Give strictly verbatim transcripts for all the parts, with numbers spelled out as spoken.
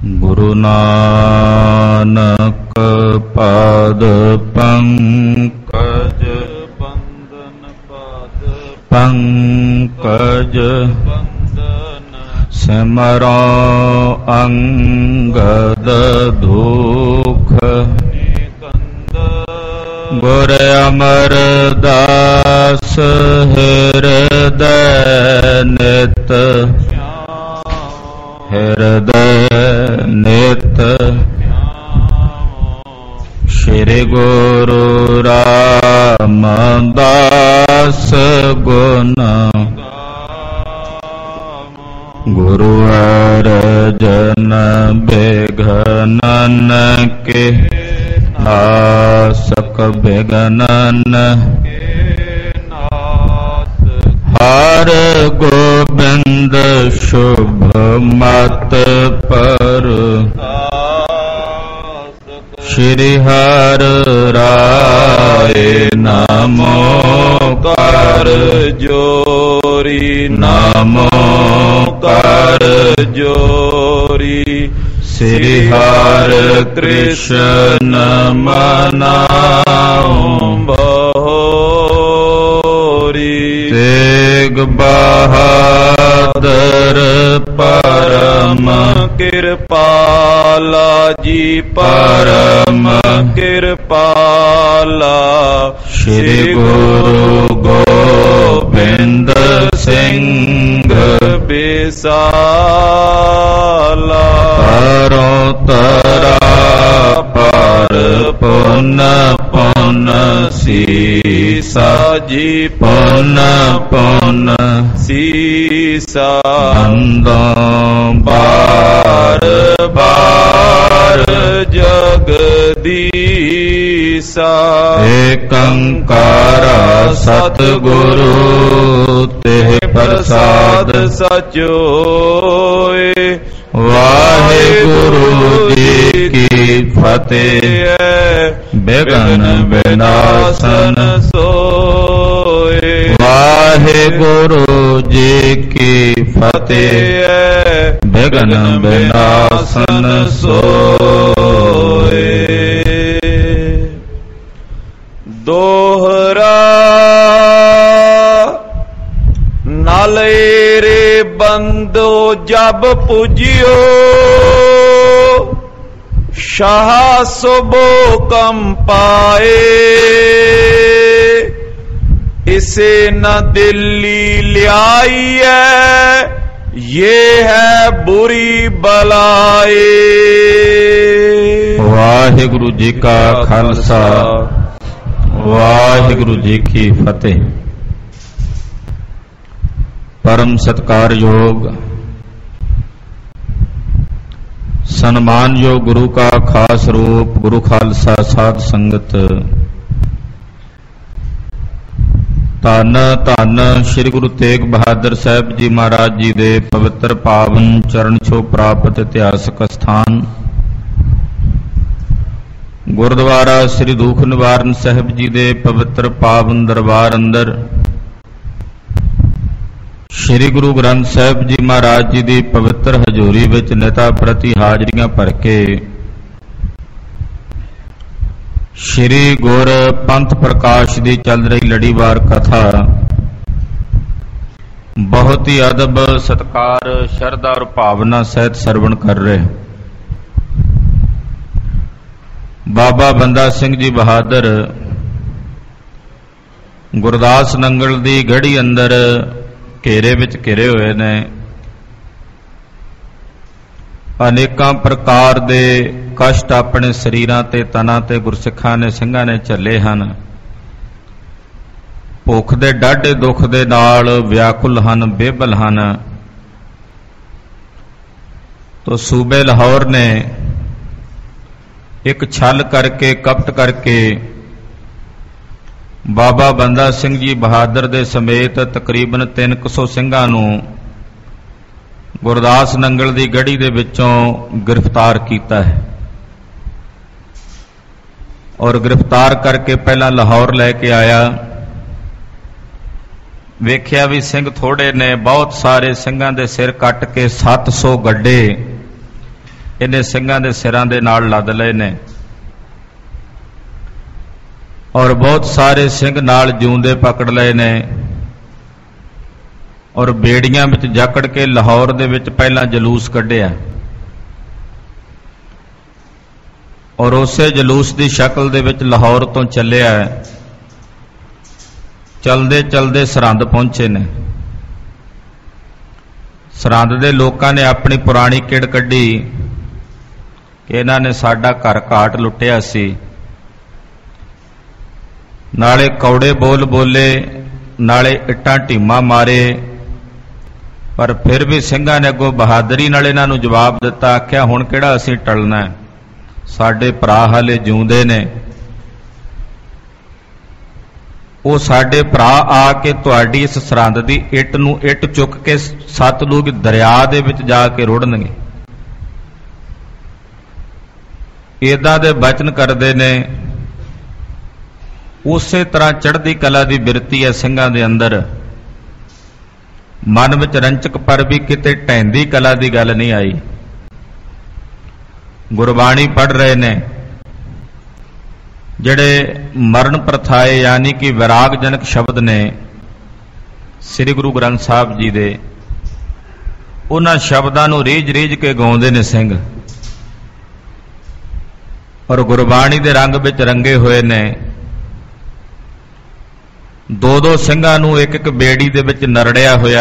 ਗੁਰੂ ਨਾਨਕ ਪਾਦ ਪੰਕਜ ਬੰਦਨ ਪਾਦ ਪੰਕਜ ਬੰਦਨ ਸਿਮਰੋ ਅੰਗਦ ਦੁਖ ਗੁਰ ਅਮਰਦਾਸ ਹਿਰਦੈ ਨਿਤ ਹਿਰਦੈ ਨਿਤ ਸ਼੍ਰੀ ਗੁਰੂ ਰਾਮਦਾਸ ਗੁਣ ਗੁਰੂ ਅਰਜਨ ਬਿਘਨਨ ਕੇ ਨਾਸਕ ਬਿਘਨਨ ਹਰ ਗੋਬਿੰਦ ਸ਼ੁਭ ਮਤ ਪਰ ਸ਼੍ਰੀ ਹਰਿ ਰਾਏ ਨਾਮੋ ਕਰ ਜੋਰੀ ਨਾਮੋ ਕਰ ਜੋਰੀ ਸ੍ਰੀ ਹਰਿ ਕ੍ਰਿਸ਼ਨ ਮਨਾਉ ਬਹੋਰੀ ਤੇਗ ਬਹਾਦਰ ਪਰਮ ਕਿਰਪਾਲਾ ਜੀ ਪਰਮ ਕਿਰਪਾਲਾ ਸ਼੍ਰੀ ਗੁਰੂ ਗੋਬਿੰਦ ਸਿੰਘ ਬਿਸਾਲਾ ਤਰੋ ਤਰਾ ਪਰ ਪੁਨ ਪੁਨ ਸੀਸਾ ਜੀ ਪੁਨ ਪੁਨ ਸੀਸਾ ਅੰਦੋਂ ਬਾਰ ਬਾਰ ਜਗਦੀਸਾ ਏਕੰਕਾਰ ਸਤਿਗੁਰੂ ਤੇ ਪ੍ਰਸਾਦ ਸਚਿ ਹੋਏ। ਵਾਹਿਗੁਰੂ ਜੀ ਕੀ ਫਤਿਹ। ਬਿਘਨ ਵਿਨਾਸ਼ਨ ਸੋਏ। ਵਾਹਿਗੁਰੂ ਜੀ ਕੀ ਫਤਿਹ। ਬਿਘਨ ਵਿਨਾਸ਼ਨ ਸੋਏ। ਦੋਹਰਾ ਨਾਲੇ ਰੇ ਬੰਦੋ ਜਬ ਪੁਜਿਓ ਸ਼ਾਹ ਸੁਬੋ ਕਮ ਪਾਏ। ਇਸੇ ਨ ਦਿੱਲੀ ਲਿਆਈਐ ये है बुरी बलाए। वाहिगुरु जी का खालसा वाहिगुरु जी की फतेह। परम सत्कार योग सन्मान योग गुरु का खास रूप गुरु खालसा साध संगत ਧੰਨ ਧੰਨ ਸ਼੍ਰੀ ਗੁਰੂ ਤੇਗ ਬਹਾਦਰ ਸਾਹਿਬ ਜੀ ਮਹਾਰਾਜ ਜੀ ਦੇ ਪਵਿੱਤਰ ਪਾਵਨ ਚਰਨ ਛੋਹ ਪ੍ਰਾਪਤ ਇਤਿਹਾਸਕ ਸਥਾਨ ਗੁਰਦੁਆਰਾ ਸ੍ਰੀ ਦੁਖ ਨਿਵਾਰਨ ਸਾਹਿਬ ਜੀ ਦੇ ਪਵਿੱਤਰ ਪਾਵਨ ਦਰਬਾਰ ਅੰਦਰ ਸ਼੍ਰੀ ਗੁਰੂ ਗ੍ਰੰਥ ਸਾਹਿਬ ਜੀ ਮਹਾਰਾਜ ਜੀ ਦੀ ਪਵਿੱਤਰ ਹਜ਼ੂਰੀ ਵਿੱਚ ਨਿਤਾ ਪ੍ਰਤੀ ਹਾਜ਼ਰੀਆਂ ਭਰ ਕੇ ਸ਼੍ਰੀ ਗੁਰ ਪੰਥ ਪ੍ਰਕਾਸ਼ ਦੀ ਚੱਲ ਰਹੀ ਲੜੀਵਾਰ ਕਥਾ ਬਹੁਤ ਹੀ ਅਦਬ ਸਤਿਕਾਰ ਸ਼ਰਧਾ ਔਰ ਭਾਵਨਾ ਸਹਿਤ ਸਰਵਣ ਕਰ ਰਹੇ। ਬਾਬਾ ਬੰਦਾ ਸਿੰਘ ਜੀ ਬਹਾਦਰ ਗੁਰਦਾਸ ਨੰਗਲ ਦੀ ਗੜ੍ਹੀ ਅੰਦਰ ਘੇਰੇ ਵਿੱਚ ਘਿਰੇ ਹੋਏ ਨੇ। ਅਨੇਕਾਂ ਪ੍ਰਕਾਰ ਦੇ ਕਸ਼ਟ ਆਪਣੇ ਸਰੀਰਾਂ ਤੇ ਤਨਾਂ ਤੇ ਗੁਰਸਿੱਖਾਂ ਨੇ ਸਿੰਘਾਂ ਨੇ ਝੱਲੇ ਹਨ। ਭੁੱਖ ਦੇ ਡਾਢੇ ਦੁੱਖ ਦੇ ਨਾਲ ਵਿਆਕੁਲ ਹਨ, ਬੇਬਲ ਹਨ। ਤੋ ਸੂਬੇ ਲਾਹੌਰ ਨੇ ਇੱਕ ਛਲ ਕਰਕੇ ਕਪਟ ਕਰਕੇ ਬਾਬਾ ਬੰਦਾ ਸਿੰਘ ਜੀ ਬਹਾਦਰ ਦੇ ਸਮੇਤ ਤਕਰੀਬਨ ਤਿੰਨ ਕੁ ਸੌ ਸਿੰਘਾਂ ਨੂੰ ਗੁਰਦਾਸ ਨੰਗਲ ਦੀ ਗੜ੍ਹੀ ਦੇ ਵਿੱਚੋਂ ਗ੍ਰਿਫਤਾਰ ਕੀਤਾ ਹੈ ਔਰ ਗ੍ਰਿਫਤਾਰ ਕਰਕੇ ਪਹਿਲਾਂ ਲਾਹੌਰ ਲੈ ਕੇ ਆਇਆ। ਵੇਖਿਆ ਵੀ ਸਿੰਘ ਥੋੜੇ ਨੇ, ਬਹੁਤ ਸਾਰੇ ਸਿੰਘਾਂ ਦੇ ਸਿਰ ਕੱਟ ਕੇ ਸੱਤ ਸੌ ਗੱਡੇ इन्हें ਸਿੰਘਾਂ ਦੇ ਸਿਰਾਂ ਦੇ ਨਾਲ ਲੱਦ ਲਏ ਨੇ और बहुत सारे ਸਿੰਘ ਨਾਲ ਜਿਉਂਦੇ पकड़ ਲਏ ਨੇ और बेड़ियां विच जकड़ के लाहौर दे विच पहला जलूस कढ़िया और उसे जलूस की शक्ल दे विच लाहौर तो चलिया चलदे चलदे सरहंद पहुंचे ने सरहंद दे लोकां ने अपनी पुरानी किड़ कढ़ी कि इन्हां ने साडा घर घाट लुटिया सी नाले कौड़े बोल बोले नाले इट्टां ढीमा मारे पर फिर भी ਸਿੰਘਾਂ ने अगों बहादरी नाल इन्हां नूं जवाब दिता आख्या हुण किहड़ा असीं टलना है साडे भरा हाले जिउंदे ने ਉਹ ਸਾਡੇ ਭਰਾ ਆ ਕੇ ਤੁਹਾਡੀ ਇਸ ਸਰਹੰਦ ਦੀ ਇੱਟ ਨੂੰ ਇੱਟ ਚੁੱਕ ਕੇ ਸਤਲੁਜ ਦਰਿਆ ਦੇ ਵਿੱਚ ਜਾ ਕੇ ਰੋੜਨਗੇ ਇਦਾਂ ਦੇ ਬਚਨ ਕਰਦੇ ਨੇ ਉਸੇ ਤਰ੍ਹਾਂ ਚੜ੍ਹਦੀ ਕਲਾ ਦੀ ਬਿਰਤੀ ਹੈ ਸਿੰਘਾਂ ਦੇ ਅੰਦਰ मन विच रंचक पर भी किते ढैंदी कला की गल नहीं आई गुरबाणी पढ़ रहे ने जिहड़े मरण प्रथाए यानी कि विरागजनक शब्द ने श्री गुरु ग्रंथ साहब जी दे उन्हां शब्दां नूं रीझ रीझ के गाउंदे ने सिंह और गुरबाणी दे रंग विच रंगे होए ने दो दो ਸਿੰਘਾਂ ਨੂੰ एक एक बेड़ी दे विच नरड़िया होया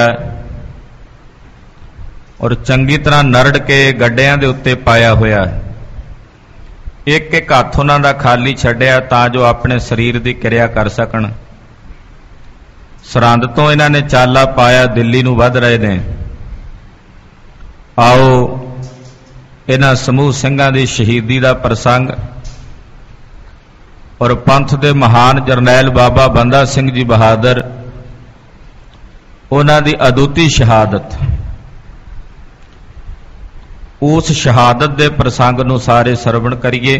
और चंगी तरह नरड़ के गड्डियां दे उत्ते पाया होया एक एक हत्थ उन्हां दा खाली छड्डिया तां जो अपने शरीर दी किरिया कर सकण सरहंद तो इन्हां ने चाला पाया दिल्ली नूं वध रहे ने आओ इन्हां समूह ਸਿੰਘਾਂ दी शहीदी दा प्रसंग और पंथ के महान जरनैल बाबा बंदा सिंह जी बहादुर उन्हां दी अदुती शहादत उस शहादत के प्रसंग नूं सारे सरवण करिए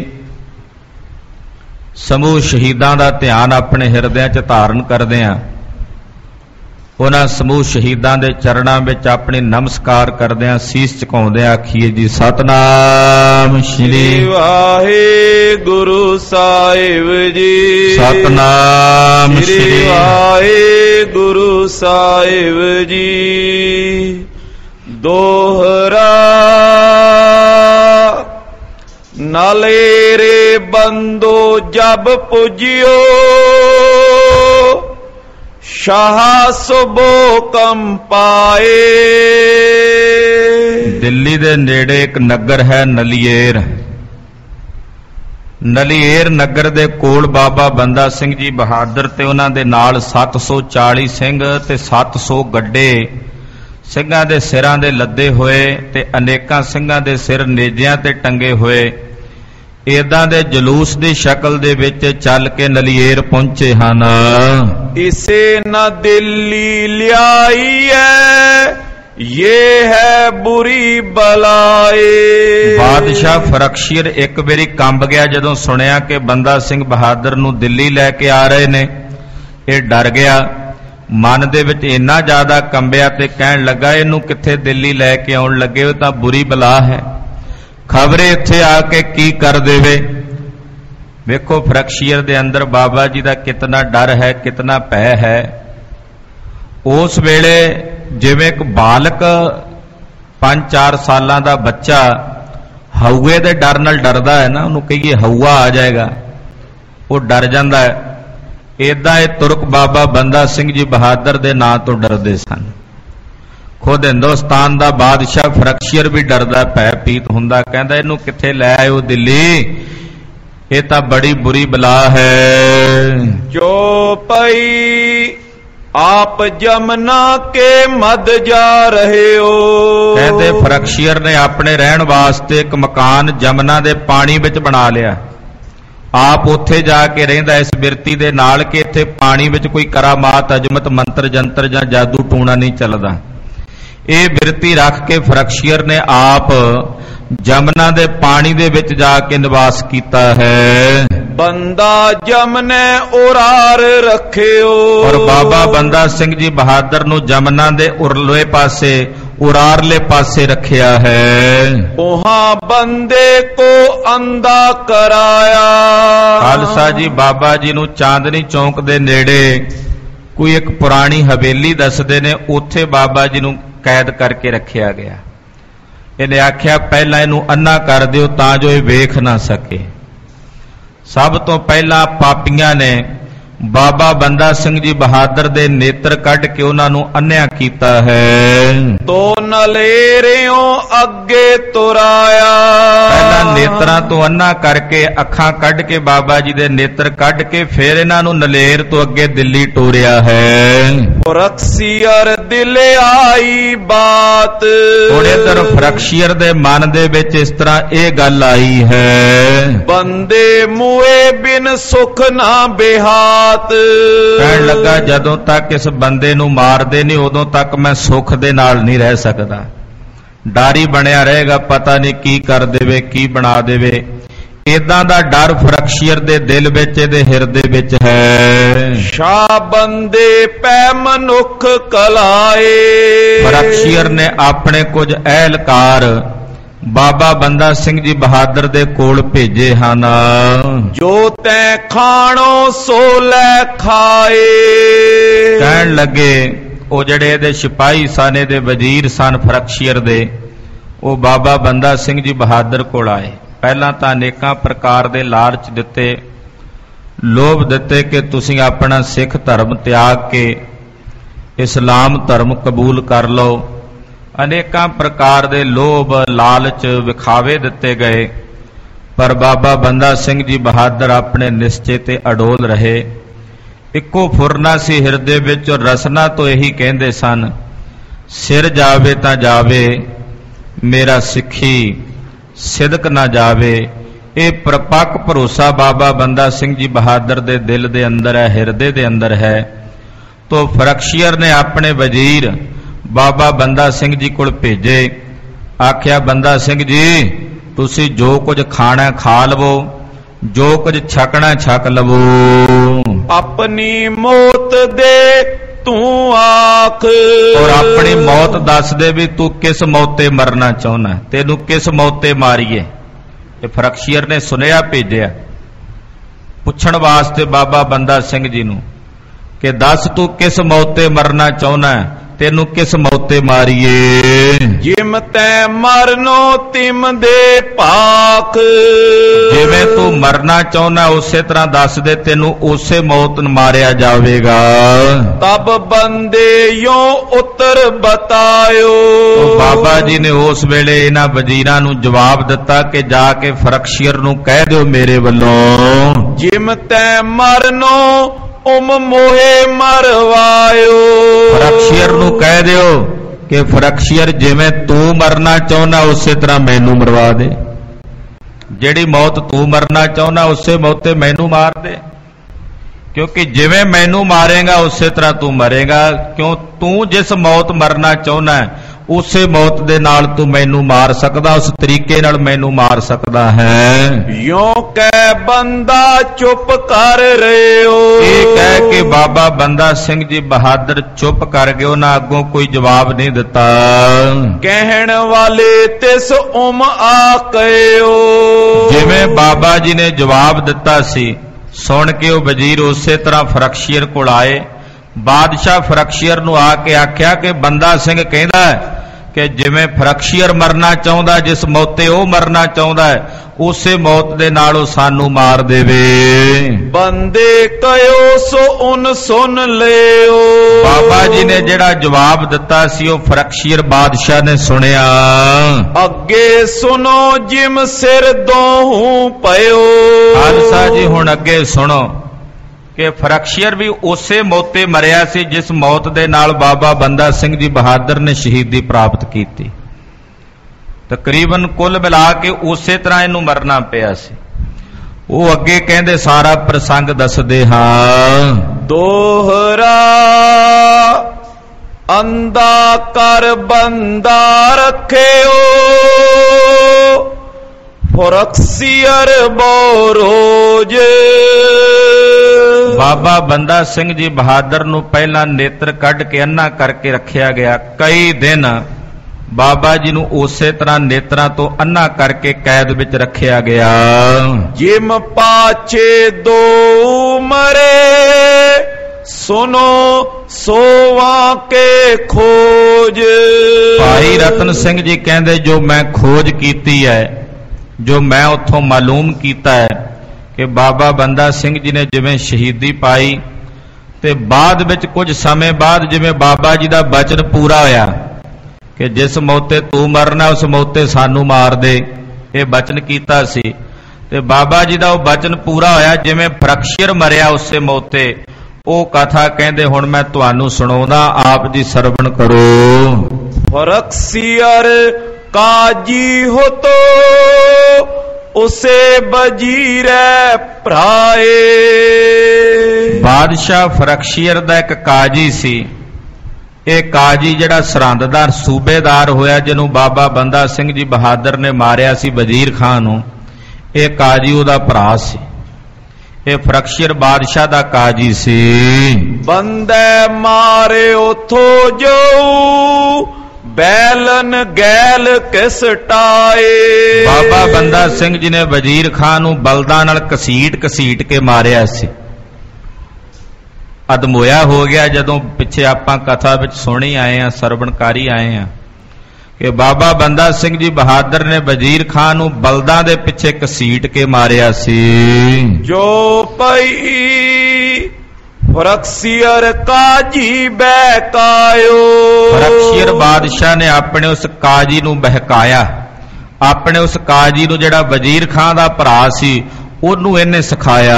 समूह शहीदां दा ध्यान अपने हिरदिਆਂ च धारण करदे हां उन्हां समूह शहीदां दे चरणां विच अपनी नमस्कार करदे हां सीस झुकाउंदे आखीए जी सतनाम श्री वाहिगुरु साहिब जी सतनाम श्री वाहिगुरु साहिब जी दोहरा नाले रे बंदो जब पुजियो शाह सुबो कम पाए दिल्ली दे नेड़े एक नगर है नलिएर नलिएर नगर दे कोल बाबा बंदा सिंह जी बहादुर ते उन्हां दे नाल सत्त सौ चाली सिंह ते सत्त सौ गड्डे ਸਿੰਘਾਂ दे सिरां दे लद्दे होए ते अनेकां ਸਿੰਘਾਂ दे सिर नेजियां ते टंगे होए इदां दे जलूस दी शक्ल दे विच चल के नलिएर पहुंचे हन इसे न दिल्ली लियाई है ये है बुरी बलाए बादशाह फरखशीर एक बारी कंब गया जदों सुनिया कि बंदा सिंह बहादुर नूं दिल्ली लैके आ रहे ने ये डर गया मन दे विच इन्ना ज्यादा कंबिया ते कहण लगा इहनूं कित्थे दिल्ली लैके आउण लगे हो तां बुरी बला है खबरे इत्थे आके की कर देवे वेखो फरखशीर दे अंदर बाबा जी दा कितना डर है कितना भय है उस वेले जिवें एक बालक पांच चार सालां दा बच्चा हऊए दे डर नाल डरदा है ना उहनूं कहिए हऊआ आ जाएगा वो डर जांदा है इदां ये तुरक बाबा बंदा सिंह जी बहादुर दे नां तो डरदे सन खुद हिंदुस्तान दा बादशाह फरखशीर भी डरदा भय पीत हुंदा कहंदा इहनूं कित्थे लै आयो दिल्ली ये तां बड़ी बुरी बला है जो पई आप जमुना के मद जा रहे हो कहंदे फरखशीर ने अपने रहण वास्ते एक मकान जमुना दे पानी विच बना लिया आप उत्थे जाके रहिंदा इस बिरती दे नाल कि इत्थे पानी विच कोई करामात अजमत मंत्र जंतर जां जादू टूणा नहीं चलदा ये बिरती रख के फरखशीर ने आप जमुना दे पानी दे विच जाके निवास कीता है बंदा जमने उरार रखे हो और बाबा बंदा सिंह जी बहादुर नूं जमुना दे उरले पासे ਉਰਾਰਲੇ ਪਾਸੇ ਰੱਖਿਆ ਹੈ। ਉਹਾਂ ਬੰਦੇ ਕੋ ਅੰਧਾ ਕਰਾਇਆ। ਖਾਲਸਾ ਜੀ ਬਾਬਾ ਜੀ ਨੂੰ ਚਾਂਦਨੀ ਚੌਂਕ ਦੇ ਨੇੜੇ ਕੋਈ ਇੱਕ ਪੁਰਾਣੀ ਹਵੇਲੀ ਦੱਸਦੇ ਨੇ, ਉੱਥੇ ਬਾਬਾ ਜੀ ਨੂੰ ਕੈਦ ਕਰਕੇ ਰੱਖਿਆ ਗਿਆ। ਇਹਨੇ ਆਖਿਆ ਪਹਿਲਾਂ ਇਹਨੂੰ ਅੰਨਾ ਕਰ ਦਿਓ ਤਾਂ ਜੋ ਇਹ ਵੇਖ ਨਾ ਸਕੇ। ਸਭ ਤੋਂ ਪਹਿਲਾਂ ਪਾਪੀਆਂ ਨੇ ਬਾਬਾ ਬੰਦਾ ਸਿੰਘ ਜੀ ਬਹਾਦਰ ਦੇ ਨੇਤਰ ਕੱਢ ਕੇ ਉਹਨਾਂ ਨੂੰ ਅੰਨ੍ਹਿਆ ਕੀਤਾ ਹੈ। ਤੋ ਨਲੇਰਿਓ ਅੱਗੇ ਤੁਰਾਇਆ। ਪਹਿਲਾਂ ਨੇਤਰਾਂ ਤੋਂ ਅੰਨਾ ਕਰਕੇ ਅੱਖਾਂ ਕੱਢ ਕੇ ਬਾਬਾ ਜੀ ਦੇ ਨੇਤਰ ਕੱਢ ਕੇ ਫਿਰ ਇਹਨਾਂ ਨੂੰ ਨਲੇਰ ਤੋਂ ਅੱਗੇ ਦਿੱਲੀ ਟੋਰਿਆ ਹੈ। ਫਰਕਸੀਅਰ ਦਿਲ ਆਈ ਬਾਤ। ਹੁਣ ਇਧਰ ਫਰਕਸੀਅਰ ਦੇ ਮਨ ਦੇ ਵਿੱਚ ਇਸ ਤਰ੍ਹਾਂ ਇਹ ਗੱਲ ਆਈ ਹੈ, ਬੰਦੇ ਮੂਏ ਬਿਨ ਸੁਖ ਨਾ ਬਿਹਾਤ। ਕਹਿਣ ਲੱਗਾ ਜਦੋਂ ਤੱਕ ਇਸ ਬੰਦੇ ਨੂੰ ਮਾਰਦੇ ਨਹੀਂ ਉਦੋਂ ਤੱਕ ਮੈਂ ਸੁੱਖ ਦੇ ਨਾਲ ਨਹੀਂ ਰਹਿ ਸਕਦਾ। ਡਰ ਹੀ ਬਣਿਆ ਰਹੇਗਾ, ਪਤਾ ਨਹੀਂ ਕੀ ਕਰ ਦੇਵੇ ਕੀ ਬਣਾ ਦੇਵੇ। ਇਦਾਂ ਦਾ ਡਰ ਫਰਕਸੀਅਰ ਦੇ ਦਿਲ ਵਿੱਚ, ਇਹਦੇ ਹਿਰਦੇ ਵਿੱਚ ਹੈ। ਸ਼ਾ ਬੰਦੇ ਪੈ ਮਨੁੱਖ ਕਲਾਏ। ਫਰਕਸੀਅਰ ਨੇ ਆਪਣੇ ਕੁਝ ਅਹਿਲਕਾਰ ਬਾਬਾ ਬੰਦਾ ਸਿੰਘ ਜੀ ਬਹਾਦਰ ਦੇ ਕੋਲ ਭੇਜੇ ਹਨ। ਜੋ ਤੈ ਖਾਣੋ ਸੋ ਲੈ ਖਾਏ। ਕਹਿਣ ਲੱਗੇ ਉਹ ਜਿਹੜੇ ਇਹਦੇ ਸਿਪਾਹੀ ਸਨ, ਇਹਦੇ ਵਜ਼ੀਰ ਸਨ ਫਰਕਸੀਅਰ ਦੇ, ਉਹ ਬਾਬਾ ਬੰਦਾ ਸਿੰਘ ਜੀ ਬਹਾਦਰ ਕੋਲ ਆਏ। ਪਹਿਲਾਂ ਤਾਂ ਅਨੇਕਾਂ ਪ੍ਰਕਾਰ ਦੇ ਲਾਲਚ ਦਿੱਤੇ, ਲੋਭ ਦਿੱਤੇ ਕਿ ਤੁਸੀਂ ਆਪਣਾ ਸਿੱਖ ਧਰਮ ਤਿਆਗ ਕੇ ਇਸਲਾਮ ਧਰਮ ਕਬੂਲ ਕਰ ਲਓ। ਅਨੇਕਾਂ ਪ੍ਰਕਾਰ ਦੇ ਲੋਭ ਲਾਲਚ ਵਿਖਾਵੇ ਦਿੱਤੇ ਗਏ, ਪਰ ਬਾਬਾ ਬੰਦਾ ਸਿੰਘ ਜੀ ਬਹਾਦਰ ਆਪਣੇ ਨਿਸ਼ਚੇ ਤੇ ਅਡੋਲ ਰਹੇ। ਇੱਕੋ ਫੁਰਨਾ ਸੀ ਹਿਰਦੇ ਵਿੱਚ, ਔਰ ਰਸਨਾ ਤੋਂ ਇਹੀ ਕਹਿੰਦੇ ਸਨ, ਸਿਰ ਜਾਵੇ ਤਾਂ ਜਾਵੇ ਮੇਰਾ ਸਿੱਖੀ ਸਿਦਕ ਨਾ ਜਾਵੇ। ਇਹ ਪ੍ਰਪੱਕ ਭਰੋਸਾ ਬਾਬਾ ਬੰਦਾ ਸਿੰਘ ਜੀ ਬਹਾਦਰ ਦੇ ਦਿਲ ਦੇ ਅੰਦਰ ਹੈ, ਹਿਰਦੇ ਦੇ ਅੰਦਰ ਹੈ। ਤੋ ਫਰਕਸੀਅਰ ਨੇ ਆਪਣੇ ਵਜ਼ੀਰ ਬਾਬਾ ਬੰਦਾ ਸਿੰਘ ਜੀ ਕੋਲ ਭੇਜੇ। ਆਖਿਆ ਬੰਦਾ ਸਿੰਘ ਜੀ ਤੁਸੀਂ ਜੋ ਕੁਝ ਖਾਣਾ ਖਾ ਲਵੋ, ਜੋ ਕੁਝ ਛਕਣਾ ਛਕ ਲਵੋ। ਆਪਣੀ ਮੌਤ ਦੇ ਤੂੰ ਆਖ। ਔਰ ਆਪਣੀ ਮੌਤ ਦੱਸ ਦੇ ਵੀ ਤੂੰ ਕਿਸ ਮੌਤੇ ਮਰਨਾ ਚਾਹੁੰਦਾ, ਤੈਨੂੰ ਕਿਸ ਮੌਤੇ ਮਾਰੀਏ। ਇਹ ਫਰਕਸੀਅਰ ਨੇ ਸੁਨੇਹਾ ਭੇਜਿਆ ਪੁੱਛਣ ਵਾਸਤੇ ਬਾਬਾ ਬੰਦਾ ਸਿੰਘ ਜੀ ਨੂੰ ਕਿ ਦੱਸ ਤੂੰ ਕਿਸ ਮੌਤੇ ਮਰਨਾ ਚਾਹੁੰਦਾ, ਤੈਨੂੰ ਕਿਸ ਮੌਤੇ ਮਾਰੀਏ। ਜਿਮ ਤੈ ਮਰਨੋ ਤਿਮ ਦੇ ਭਾਖ। ਜਿਵੇਂ ਤੂੰ ਮਰਨਾ ਚਾਹੁੰਦਾ ਉਸੇ ਤਰ੍ਹਾਂ ਦੱਸ ਦੇ, ਤੈਨੂੰ ਉਸੇ ਮੌਤ ਨੂੰ ਮਾਰਿਆ ਜਾਵੇਗਾ। ਤਬ ਬੰਦੇ ਯੋ ਉਤਰ ਬਤਾਇਓ। ਬਾਬਾ ਜੀ ਨੇ ਉਸ ਵੇਲੇ ਇਹਨਾਂ ਵਜ਼ੀਰਾਂ ਨੂੰ ਜਵਾਬ ਦਿੱਤਾ ਕਿ ਜਾ ਕੇ ਫਰਕਸੀਅਰ ਨੂੰ ਕਹਿ ਦਿਓ ਮੇਰੇ ਵੱਲੋਂ, ਜਿਮ ਤੈ ਮਰਨੋ ਉਮ ਮੋਹੇ ਮਰਵਾਇਓ। ਫਰਕਸੀਅਰ ਨੂੰ ਕਹਿ ਦਿਓ ਕਿ ਫਰਕਸੀਅਰ ਜਿਵੇਂ ਤੂੰ ਮਰਨਾ ਚਾਹੁੰਦਾ ਉਸੇ ਤਰ੍ਹਾਂ ਮੈਨੂੰ ਮਰਵਾ ਦੇ। ਜਿਹੜੀ ਮੌਤ ਤੂੰ ਮਰਨਾ ਚਾਹੁੰਦਾ ਉਸੇ ਮੌਤੇ ਮੈਨੂੰ ਮਾਰ ਦੇ, ਕਿਉਂਕਿ ਜਿਵੇਂ ਮੈਨੂੰ ਮਾਰੇਗਾ ਉਸੇ ਤਰ੍ਹਾਂ ਤੂੰ ਮਰੇਗਾ। ਕਿਉਂ ਤੂੰ ਜਿਸ ਮੌਤ ਮਰਨਾ ਚਾਹੁੰਦਾ ਉਸੇ ਮੌਤ ਦੇ ਨਾਲ ਤੂੰ ਮੈਨੂੰ ਮਾਰ ਸਕਦਾ, ਉਸ ਤਰੀਕੇ ਨਾਲ ਮੈਨੂੰ ਮਾਰ ਸਕਦਾ ਹੈ। ਯੋ ਕਹਿ ਬੰਦਾ ਚੁੱਪ ਕਰ ਰਹੇ ਹੋ। ਇਹ ਕਹਿ ਕੇ ਬਾਬਾ ਬੰਦਾ ਸਿੰਘ ਜੀ ਬਹਾਦਰ ਚੁੱਪ ਕਰ ਗਏ, ਉਹਨਾਂ ਅੱਗੋਂ ਕੋਈ ਜਵਾਬ ਨਹੀਂ ਦਿੱਤਾ। ਕਹਿਣ ਵਾਲੇ ਤਿਸ ਉਮ ਆ ਕਹਿਓ। ਜਿਵੇਂ ਬਾਬਾ ਜੀ ਨੇ ਜਵਾਬ ਦਿੱਤਾ ਸੀ ਸੁਣ ਕੇ ਉਹ ਵਜ਼ੀਰ ਉਸੇ ਤਰ੍ਹਾਂ ਫਰਕਸੀਅਰ ਕੋਲ ਆਏ। ਬਾਦਸ਼ਾਹ ਫਰਕਸੀਅਰ ਨੂੰ ਆ ਕੇ ਆਖਿਆ ਕਿ ਬੰਦਾ ਸਿੰਘ ਕਹਿੰਦਾ ਕਿ ਜਿਵੇਂ ਫਰਕਸੀਅਰ ਮਰਨਾ ਚਾਹੁੰਦਾ, ਜਿਸ ਮੌਤੇ ਉਹ ਮਰਨਾ ਚਾਹੁੰਦਾ ਉਸੇ ਮੌਤ ਦੇ ਨਾਲ ਉਹ ਸਾਨੂੰ ਮਾਰ ਦੇਵੇ। ਬੰਦੇ ਕਹਿਓ ਸੋ ਉਨ ਸੁਣ ਲਿਓ। ਬਾਬਾ ਜੀ ਨੇ ਜਿਹੜਾ ਜਵਾਬ ਦਿੱਤਾ ਸੀ ਉਹ ਫਰਕਸੀਅਰ ਬਾਦਸ਼ਾਹ ਨੇ ਸੁਣਿਆ। ਅੱਗੇ ਸੁਣੋ ਜਿਮ ਸਿਰ ਦੋਹੂ ਪਇਓ। ਖਾਲਸਾ ਜੀ ਹੁਣ ਅੱਗੇ ਸੁਣੋ ਕਿ ਫਰਕਸੀਅਰ ਵੀ ਉਸੇ ਮੌਤੇ ਮਰਿਆ ਸੀ ਜਿਸ ਮੌਤ ਦੇ ਨਾਲ ਬਾਬਾ ਬੰਦਾ ਸਿੰਘ ਜੀ ਬਹਾਦਰ ਨੇ ਸ਼ਹੀਦੀ ਪ੍ਰਾਪਤ ਕੀਤੀ। ਤਕਰੀਬਨ ਕੁੱਲ ਮਿਲਾ ਕੇ ਉਸੇ ਤਰ੍ਹਾਂ ਇਹਨੂੰ ਮਰਨਾ ਪਿਆ ਸੀ। ਉਹ ਅੱਗੇ ਕਹਿੰਦੇ ਸਾਰਾ ਪ੍ਰਸੰਗ ਦੱਸਦੇ ਹਾਂ। ਦੋਹਰਾ ਅੰਦਾ ਕਰ ਬੰਦਾ ਰੱਖਿਓ। ਫਰਕਸੀਅਰ ਬੋਰੋਜ। ਬਾਬਾ ਬੰਦਾ ਸਿੰਘ ਜੀ ਬਹਾਦਰ ਨੂੰ ਪਹਿਲਾਂ ਨੇਤਰ ਕੱਢ ਕੇ ਅੰਨਾ ਕਰਕੇ ਰੱਖਿਆ ਗਿਆ। ਕਈ ਦਿਨ ਬਾਬਾ ਜੀ ਨੂੰ ਉਸੇ ਤਰ੍ਹਾਂ ਨੇਤਰਾਂ ਤੋਂ ਅੰਨਾ ਕਰਕੇ ਕੈਦ ਵਿੱਚ ਰੱਖਿਆ ਗਿਆ। ਜਿਮ ਪਾਛੇ ਦੋ ਮਰੇ ਸੁਨੋ ਸੋਵਾ ਕੇ ਖੋਜ। ਭਾਈ ਰਤਨ ਸਿੰਘ ਜੀ ਕਹਿੰਦੇ ਜੋ ਮੈਂ ਖੋਜ ਕੀਤੀ ਹੈ, ਜੋ ਮੈਂ ਉੱਥੋਂ ਮਾਲੂਮ ਕੀਤਾ ਹੈ ਕਿ ਬਾਬਾ ਬੰਦਾ ਸਿੰਘ ਜੀ ਨੇ ਜਿਵੇਂ ਸ਼ਹੀਦੀ ਪਾਈ ਤੇ ਬਾਅਦ ਵਿੱਚ ਕੁਝ ਸਮੇਂ ਬਾਅਦ ਜਿਵੇਂ ਬਾਬਾ ਜੀ ਦਾ ਬਚਨ ਪੂਰਾ ਹੋਇਆ ਕਿ ਜਿਸ ਮੌਤੇ ਤੂੰ ਮਰਨਾ ਉਸ ਮੌਤੇ ਸਾਨੂੰ ਮਾਰ ਦੇ, ਇਹ ਬਚਨ ਕੀਤਾ ਸੀ ਤੇ ਬਾਬਾ ਜੀ ਦਾ ਉਹ ਬਚਨ ਪੂਰਾ ਹੋਇਆ। ਜਿਵੇਂ ਫਰਕਸ਼ੀਰ ਮਰਿਆ ਉਸੇ ਮੌਤੇ, ਉਹ ਕਥਾ ਕਹਿੰਦੇ ਹੁਣ ਮੈਂ ਤੁਹਾਨੂੰ ਸੁਣਾਉਂਦਾ, ਆਪ ਜੀ ਸਰਵਣ ਕਰੋ। ਫਰਕਸ਼ੀਰ ਕਾਜੀ ਹੋ ਤੋ ਉਸੇ ਵਜ਼ੀਰੇ ਭਰਾਏ। ਬਾਦਸ਼ਾਹ ਫਰਕਸ਼ੀਰ ਦਾ ਇੱਕ ਕਾਜੀ ਸੀ। ਇਹ ਕਾਜੀ ਜਿਹੜਾ ਸਰਹੰਦ ਦਾ ਸੂਬੇਦਾਰ ਹੋਇਆ, ਜਿਹਨੂੰ ਬਾਬਾ ਬੰਦਾ ਸਿੰਘ ਜੀ ਬਹਾਦਰ ਨੇ ਮਾਰਿਆ ਸੀ ਵਜ਼ੀਰ ਖਾਨ ਨੂੰ, ਇਹ ਕਾਜੀ ਉਹਦਾ ਭਰਾ ਸੀ। ਇਹ ਫਰਕਸ਼ੀਰ ਬਾਦਸ਼ਾਹ ਦਾ ਕਾਜੀ ਸੀ। ਬੰਦੇ ਮਾਰੇ ਉਥੋਂ ਜੋ ਬੈਲਨ ਗੈਲ ਕਿਸ ਟਾਏ। ਬਾਬਾ ਬੰਦਾ ਸਿੰਘ ਜੀ ਨੇ ਵਜ਼ੀਰ ਖਾਨ ਨੂੰ ਬਲਦਾਂ ਨਾਲ ਘਸੀਟ ਘਸੀਟ ਕੇ ਮਾਰਿਆ ਸੀ। ਅਦਮੋਇਆ ਹੋ ਗਿਆ ਜਦੋਂ ਪਿੱਛੇ ਆਪਾਂ ਕਥਾ ਵਿੱਚ ਸੁਣੀ ਆਏ ਆ, ਸਰਵਣਕਾਰੀ ਆਏ ਆ ਕਿ ਬਾਬਾ ਬੰਦਾ ਸਿੰਘ ਜੀ ਬਹਾਦਰ ਨੇ ਵਜ਼ੀਰ ਖਾਨ ਨੂੰ ਬਲਦਾਂ ਦੇ ਪਿੱਛੇ ਘਸੀਟ ਕੇ ਮਾਰਿਆ ਸੀ। ਜੋ ਪਈ ਫਰਕਸ਼ੀਰ ਕਾਜੀ ਬਹਿਕਾਇਓ। ਫਰਕਸ਼ੀਰ ਬਾਦਸ਼ਾਹ ਨੇ ਆਪਣੇ ਉਸ ਕਾਜੀ ਨੂੰ ਬਹਿਕਾਇਆ, ਆਪਣੇ ਉਸ ਕਾਜੀ ਨੂੰ ਜਿਹੜਾ ਵਜ਼ੀਰ ਖਾਨ ਦਾ ਭਰਾ ਸੀ ਉਹਨੂੰ ਇਹਨੇ ਸਿਖਾਇਆ।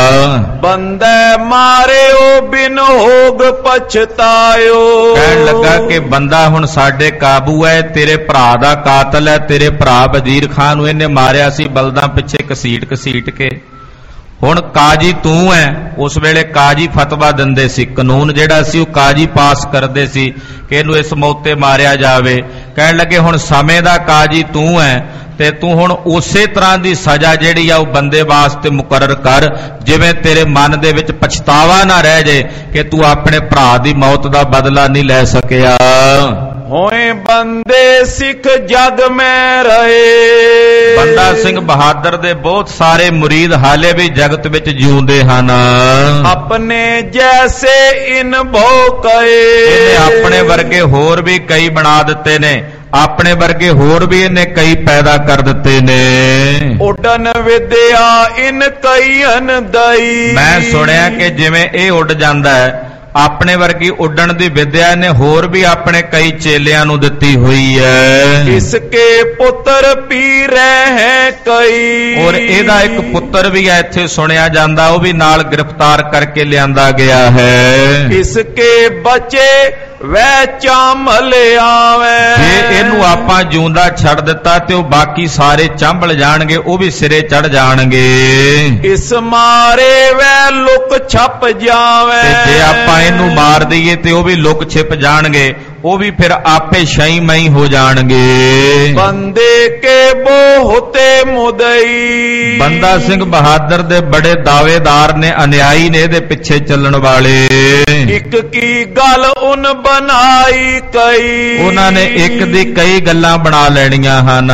ਬੰਦੇ ਮਾਰਿਓ ਬਿਨ ਹੋਗ ਪਛਤਾਇਓ। ਕਹਿਣ ਲੱਗਾ ਕਿ ਬੰਦਾ ਹੁਣ ਸਾਡੇ ਕਾਬੂ ਹੈ, ਤੇਰੇ ਭਰਾ ਦਾ ਕਾਤਲ ਹੈ, ਤੇਰੇ ਭਰਾ ਵਜ਼ੀਰ ਖਾਨ ਨੂੰ ਇਹਨੇ ਮਾਰਿਆ ਸੀ ਬਲਦਾਂ ਪਿੱਛੇ ਘਸੀਟ ਘਸੀਟ ਕੇ। ਹੁਣ ਕਾਜੀ ਤੂੰ ਹੈ। ਉਸ ਵੇਲੇ ਕਾਜੀ ਫਤਵਾ ਦਿੰਦੇ ਸੀ, ਕਾਨੂੰਨ ਜਿਹੜਾ ਸੀ ਉਹ ਕਾਜੀ ਪਾਸ ਕਰਦੇ ਸੀ ਕਿ ਇਹਨੂੰ ਇਸ ਮੌਤੇ ਮਾਰਿਆ ਜਾਵੇ। ਕਹਿਣ ਲੱਗੇ ਹੁਣ ਸਮੇਂ ਦਾ ਕਾਜੀ ਤੂੰ ਹੈ ਤੇ ਤੂੰ ਹੁਣ ਉਸੇ ਤਰ੍ਹਾਂ ਦੀ ਸਜ਼ਾ ਜਿਹੜੀ ਆ ਉਹ ਬੰਦੇ ਵਾਸਤੇ ਮੁਕਰਰ ਕਰ ਜਿਵੇਂ ਤੇਰੇ ਮਨ ਦੇ ਵਿੱਚ ਪਛਤਾਵਾ ਨਾ ਰਹਿ ਜੇ ਕਿ ਤੂੰ ਆਪਣੇ ਭਰਾ ਦੀ ਮੌਤ ਦਾ ਬਦਲਾ ਨਹੀਂ ਲੈ ਸਕਿਆ। ਹੋਏ ਬੰਦੇ ਸਿੱਖ ਜਗ ਮੈਂ ਰਹੇ। ਬੰਦਾ ਸਿੰਘ ਬਹਾਦਰ ਦੇ ਬਹੁਤ ਸਾਰੇ ਮੁਰੀਦ ਹਾਲੇ ਵੀ ਜਗਤ ਵਿੱਚ ਜਿਉਂਦੇ ਹਨ। ਆਪਣੇ ਜੈਸੇ ਇਨ ਭੋ ਕਏ। ਇਹਨੇ ਆਪਣੇ ਵਰਗੇ ਹੋਰ ਵੀ ਕਈ ਬਣਾ ਦਿੱਤੇ ਨੇ, ਆਪਣੇ ਵਰਗੇ ਹੋਰ ਵੀ ਇਹਨੇ ਕਈ ਪੈਦਾ ਕਰ ਦਿੱਤੇ ਨੇ। ਉੱਡਣ ਵਿਦਿਆ ਇਨ ਕਈਨ ਦਈ। ਮੈਂ ਸੁਣਿਆ ਕਿ ਜਿਵੇਂ ਇਹ ਉੱਡ ਜਾਂਦਾ ਹੈ, ਆਪਣੇ ਵਰਗੀ ਉੱਡਣ ਦੀ ਵਿਦਿਆ ਇਹਨੇ ਹੋਰ ਵੀ ਆਪਣੇ ਕਈ ਚੇਲਿਆਂ ਨੂੰ ਦਿੱਤੀ ਹੋਈ ਹੈ। ਇਸਕੇ ਪੁੱਤਰ ਪੀ ਰਹੇ ਕਈ। ਔਰ ਇਹਦਾ ਇੱਕ ਪੁੱਤਰ ਵੀ ਹੈ ਇੱਥੇ ਸੁਣਿਆ ਜਾਂਦਾ, ਉਹ ਵੀ ਨਾਲ ਗ੍ਰਿਫਤਾਰ ਕਰਕੇ ਲਿਆਂਦਾ ਗਿਆ ਹੈ। ਇਸਕੇ ਬੱਚੇ ਵੈ ਚਾਂਭਲ ਆਵੇ। ਜੇ ਇਹਨੂੰ ਆਪਾਂ ਜਿਉਂਦਾ ਛੱਡ ਦਿੱਤਾ ਤੇ ਉਹ ਬਾਕੀ ਸਾਰੇ ਚਾਂਭਲ ਜਾਣਗੇ, ਉਹ ਵੀ ਸਿਰੇ ਚੜ ਜਾਣਗੇ। ਇਸ ਮਾਰੇ ਵੈ ਲੁਕ ਛਪ ਜਾਵੇ। ਤੇ ਜੇ ਆਪਾਂ ਇਹਨੂੰ ਮਾਰ ਦਈਏ ਤੇ ਉਹ ਵੀ ਲੁਕ ਛਿਪ ਜਾਣਗੇ, ਉਹ ਵੀ ਫਿਰ ਆਪੇ ਸ਼ਈ ਮਈ ਹੋ ਜਾਣਗੇ। ਬੰਦੇ ਕੇ ਬਹੁਤੇ ਮੁਦਈ। ਬੰਦਾ ਸਿੰਘ ਬਹਾਦਰ ਦੇ ਬੜੇ ਦਾਅਵੇਦਾਰ ਨੇ, ਅਨਿਆਈ ਨੇ ਇਹਦੇ ਪਿੱਛੇ ਚੱਲਣ ਵਾਲੇ। ਇੱਕ ਕੀ ਗੱਲ ਉਨ ਬਣਾਈ ਕਈ। ਉਹਨਾਂ ਨੇ ਇੱਕ ਦੀ ਕਈ ਗੱਲਾਂ ਬਣਾ ਲੈਣੀਆਂ ਹਨ।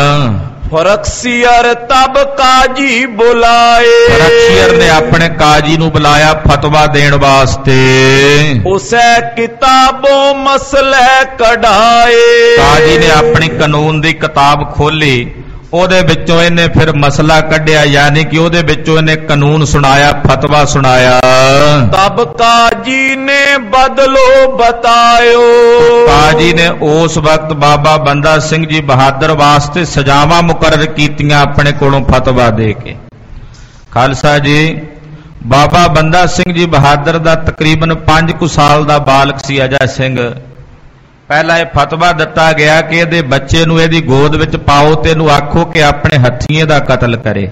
ਫਰਕਸ਼ੀਰ ਤਬ ਕਾਜੀ ਬੁਲਾਏ। ਫਰਕਸ਼ੀਰ ਨੇ ਆਪਣੇ ਕਾਜੀ ਨੂੰ ਬੁਲਾਇਆ ਫਤਵਾ ਦੇਣ ਵਾਸਤੇ। ਉਸੇ ਕਿਤਾਬੋਂ ਮਸਲੇ ਕਢਾਏ। ਕਾਜੀ ਨੇ ਆਪਣੀ ਕਾਨੂੰਨ ਦੀ ਕਿਤਾਬ ਖੋਲੀ, ਉਹਦੇ ਵਿੱਚੋਂ ਇਹਨੇ ਫਿਰ ਮਸਲਾ ਕੱਢਿਆ, ਯਾਨੀ ਕਿ ਉਹਦੇ ਵਿੱਚੋਂ ਇਹਨੇ ਕਾਨੂੰਨ ਸੁਣਾਇਆ, ਫਤਵਾ ਸੁਣਾਇਆ। ਤਬ ਕਾਜੀ ਨੇ ਬਦਲੋ ਬਤਾਇਓ। ਕਾਜੀ ਨੇ ਉਸ ਵਕਤ ਬਾਬਾ ਬੰਦਾ ਸਿੰਘ ਜੀ ਬਹਾਦਰ ਵਾਸਤੇ ਸਜ਼ਾਵਾਂ ਮੁਕਰਰ ਕੀਤੀਆਂ ਆਪਣੇ ਕੋਲੋਂ ਫਤਵਾ ਦੇ ਕੇ। ਖਾਲਸਾ ਜੀ, ਬਾਬਾ ਬੰਦਾ ਸਿੰਘ ਜੀ ਬਹਾਦਰ ਦਾ ਤਕਰੀਬਨ ਪੰਜ ਕੁ ਸਾਲ ਦਾ ਬਾਲਕ ਸੀ ਅਜੈ ਸਿੰਘ। ਪਹਿਲਾਂ ਇਹ ਫਤਵਾ ਦਿੱਤਾ ਗਿਆ ਕਿ ਇਹਦੇ ਬੱਚੇ ਨੂੰ ਇਹਦੀ ਗੋਦ ਵਿੱਚ ਪਾਓ ਤੇ ਇਹਨੂੰ ਆਖੋ ਕਿ ਆਪਣੇ ਹੱਥੀਂ ਇਹਦਾ ਕਤਲ ਕਰੇ।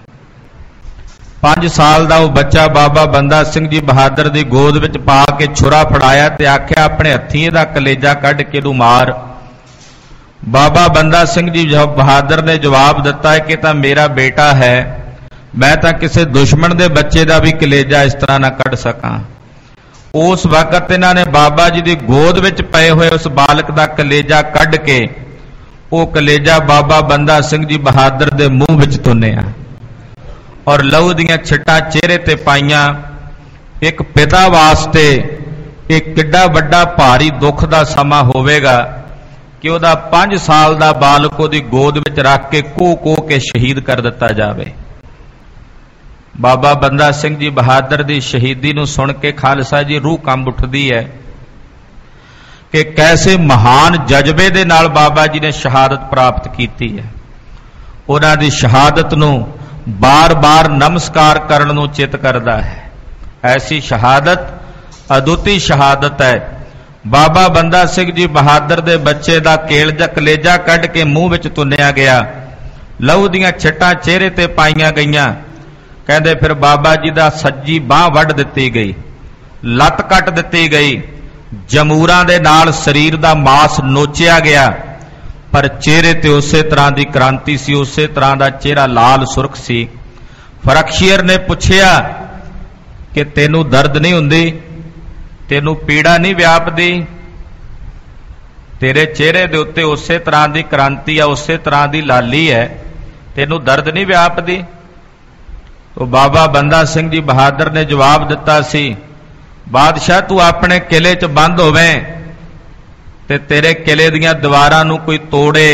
ਪੰਜ ਸਾਲ ਦਾ ਉਹ ਬੱਚਾ ਬਾਬਾ ਬੰਦਾ ਸਿੰਘ ਜੀ ਬਹਾਦਰ ਦੀ ਗੋਦ ਵਿੱਚ ਪਾ ਕੇ ਛੁਰਾ ਫੜਾਇਆ ਤੇ ਆਖਿਆ ਆਪਣੇ ਹੱਥੀਂ ਇਹਦਾ ਕਲੇਜਾ ਕੱਢ ਕੇ ਇਹਨੂੰ ਮਾਰ। ਬਾਬਾ ਬੰਦਾ ਸਿੰਘ ਜੀ ਬਹਾਦਰ ਨੇ ਜਵਾਬ ਦਿੱਤਾ ਕਿ ਤਾਂ ਮੇਰਾ ਬੇਟਾ ਹੈ, ਮੈਂ ਤਾਂ ਕਿਸੇ ਦੁਸ਼ਮਣ ਦੇ ਬੱਚੇ ਦਾ ਵੀ ਕਲੇਜਾ ਇਸ ਤਰ੍ਹਾਂ ਨਾ ਕੱਢ ਸਕਾਂ। उस वक्त इन्हां ने बाबा जी की गोद विच पए हुए उस बालक का कलेजा कढ़ के वो कलेजा बाबा बंदा सिंह जी बहादुर के मूँह विच तुन्निया और लहू दियां छिट्टां चेहरे ते पाईयां। एक पिता वास्ते एक किड्डा वड्डा भारी दुख का समा होवेगा कि उहदा पांच साल का बालक उहदी गोद विच रख के कोह कोह के शहीद कर दिता जावे। बाबा बंदा सिंह जी बहादुर की शहीदी नूं सुन के खालसा जी रूह कंब उठदी है कि कैसे महान जज्बे दे नाल बाबा जी ने शहादत प्राप्त की है। उन्हां दी शहादत नूं बार बार नमस्कार करन नूं चित करदा है। ऐसी शहादत अदुੱਤੀ शहादत है। बाबा बंदा सिंह जी बहादुर दे बच्चे दा केलजा कलेजा कढ़ के मूँह विच तुन्निया गया, लहू दियां छिट्टां चेहरे ते पाईयां गईयां। कहते फिर बाबा जी दा सज्जी बांह वढ़ दित्ती गई, लत कट दित्ती गई, जमूरां दे नाल शरीर दा मास नोचिया गया, पर चेहरे ते उसे तरह की क्रांति सी, उसे तरह का चेहरा लाल सुरख सी। फरखशीर ने पुछया कि तेनू दर्द नहीं हुंदी, तेनू पीड़ा नहीं व्यापदी, तेरे चेहरे दे उत्ते उसे तरह की क्रांति है, उसे तरह की लाली है, तेनू दर्द नहीं व्यापदी? तो बाबा बंदा सिंह जी बहादुर ने जवाब दिता सी, बादशाह तू अपने किले च बंद होवे ते तेरे किले दियां दीवारां नूं कोई तोड़े,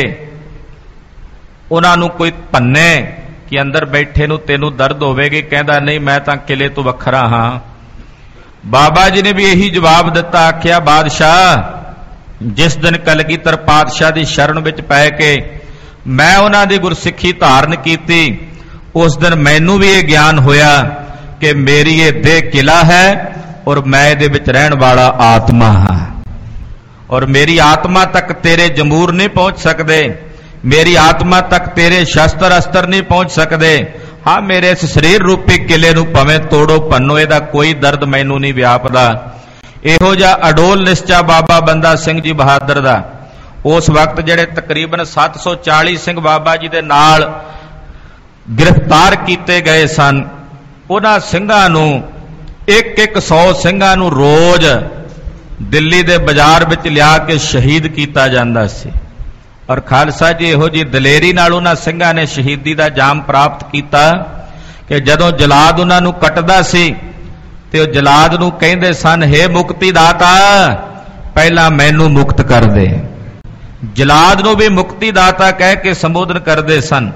उन्हां नूं कोई भन्ने कि अंदर बैठे नूं तेनू दर्द होवेगी। कहंदा नहीं, मैं तां किले तो वखरा हां। बाबा जी ने भी यही जवाब दिता, आख्या बादशाह जिस दिन कलगीधर पातशाह की शरण विच पै के मैं उन्हां दी गुरसिੱਖੀ धारण कीती, उस दिन मैनू भी ये ज्ञान होया कि मेरी ये देह किला है और मैं ये विच रहण वाला आत्मा हाँ, और मेरी आत्मा तक तेरे जमूर नहीं पहुंच सकते, मेरी आत्मा तक तेरे शस्त्र अस्त्र नहीं पहुंच सकते। हाँ, मेरे इस शरीर रूपी किले नूं भावें तोड़ो भन्नो, इहदा कोई दर्द मैनू नहीं व्यापदा। इहो जिहा अडोल निश्चा बाबा बंदा सिंह जी बहादुर दा। उस वक्त जिहड़े तकरीबन सत्त सौ चाली सिंह बाबा जी दे नाल गिरफ्तार किए गए सन, उन्हां सिंघां नूं एक एक सौ सिंघां नूं रोज दिल्ली दे बाजार विच लिया के शहीद किया जांदा सी। और खालसा जी इहो जी दलेरी नाल उन्हां सिंघां ने शहीदी का जाम प्राप्त किया कि जदों जलाद उन्हां नूं कटदा सी ते ओह जलाद नूं कहिंदे सन, हे मुक्ति दाता पहला मैनू मुक्त कर दे। जलाद नूं भी मुक्ति दाता कह के संबोधन करदे सन।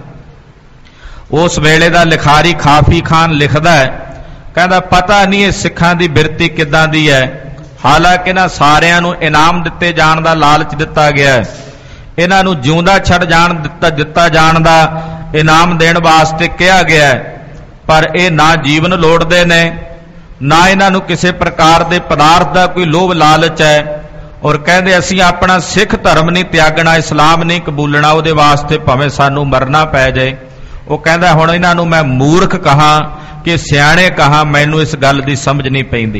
उस वेले का लिखारी खाफी खान लिखदा है, कहता पता नहीं ये सिखां दी बिरती किदां दी है, हालांकि इन्हां सारियां नूं इनाम दिते जाण दा लालच दिता गया है, इन्हां नूं जिउंदा छड़ जाण दिता दिता जाण दा इनाम देण वास्ते कहा गया है, पर यह ना जीवन लोड़दे ने, ना इन्हां नूं किसी प्रकार दे पदार्थ दा कोई लोभ लालच है, और कहते असीं अपना सिख धर्म नहीं त्यागना, इस्लाम नहीं कबूलना, उहदे वास्ते भावें सानूं मरना पै जाए। वो कहता हुण इन्हां नूं मैं मूर्ख कहा कि सियाणे कहा, मैनू इस गल की समझ नहीं पैंदी।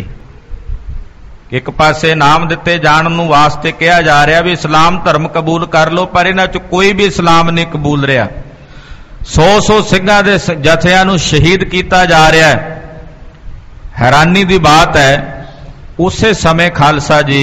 एक पासे नाम दिते जाण नूं वास्ते कहा जा रहा भी इस्लाम धर्म कबूल कर लो, पर इन्हां च कोई भी इस्लाम नहीं कबूल रहा। सौ सौ सिंघां दे जथियां नूं शहीद किया जा रहा है। हैरानी की बात है, उसे समय खालसा जी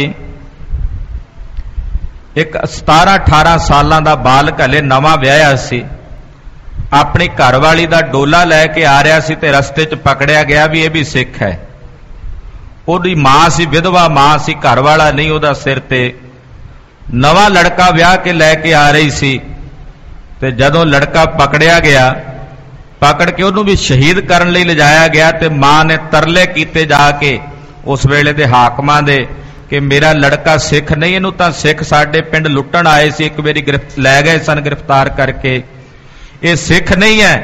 एक सतारह अठारह सालां दा बालक हले नवां विआहिया सी, अपनी घरवाली का डोला लैके आ रहा सी ते रस्ते च पकड़िया गया भी ये भी सिख है। उहदी मां सी, विधवा मां सी, घरवाला नहीं, उहदा सिर ते नवा लड़का विआह के लैके आ रही सी, ते जदों लड़का पकड़िया गया, पकड़ के उहनूं भी शहीद करन लई लिजाया गया, ते मां ने तरले कीते जाके उस वेले दे हाकमां दे कि मेरा लड़का सिख नहीं, इहनूं तां सिख साडे पिंड लुट्टण आए सी, एक वारी गिरफ्त लै गए सन गिरफ्तार करके, ये सिख नहीं है।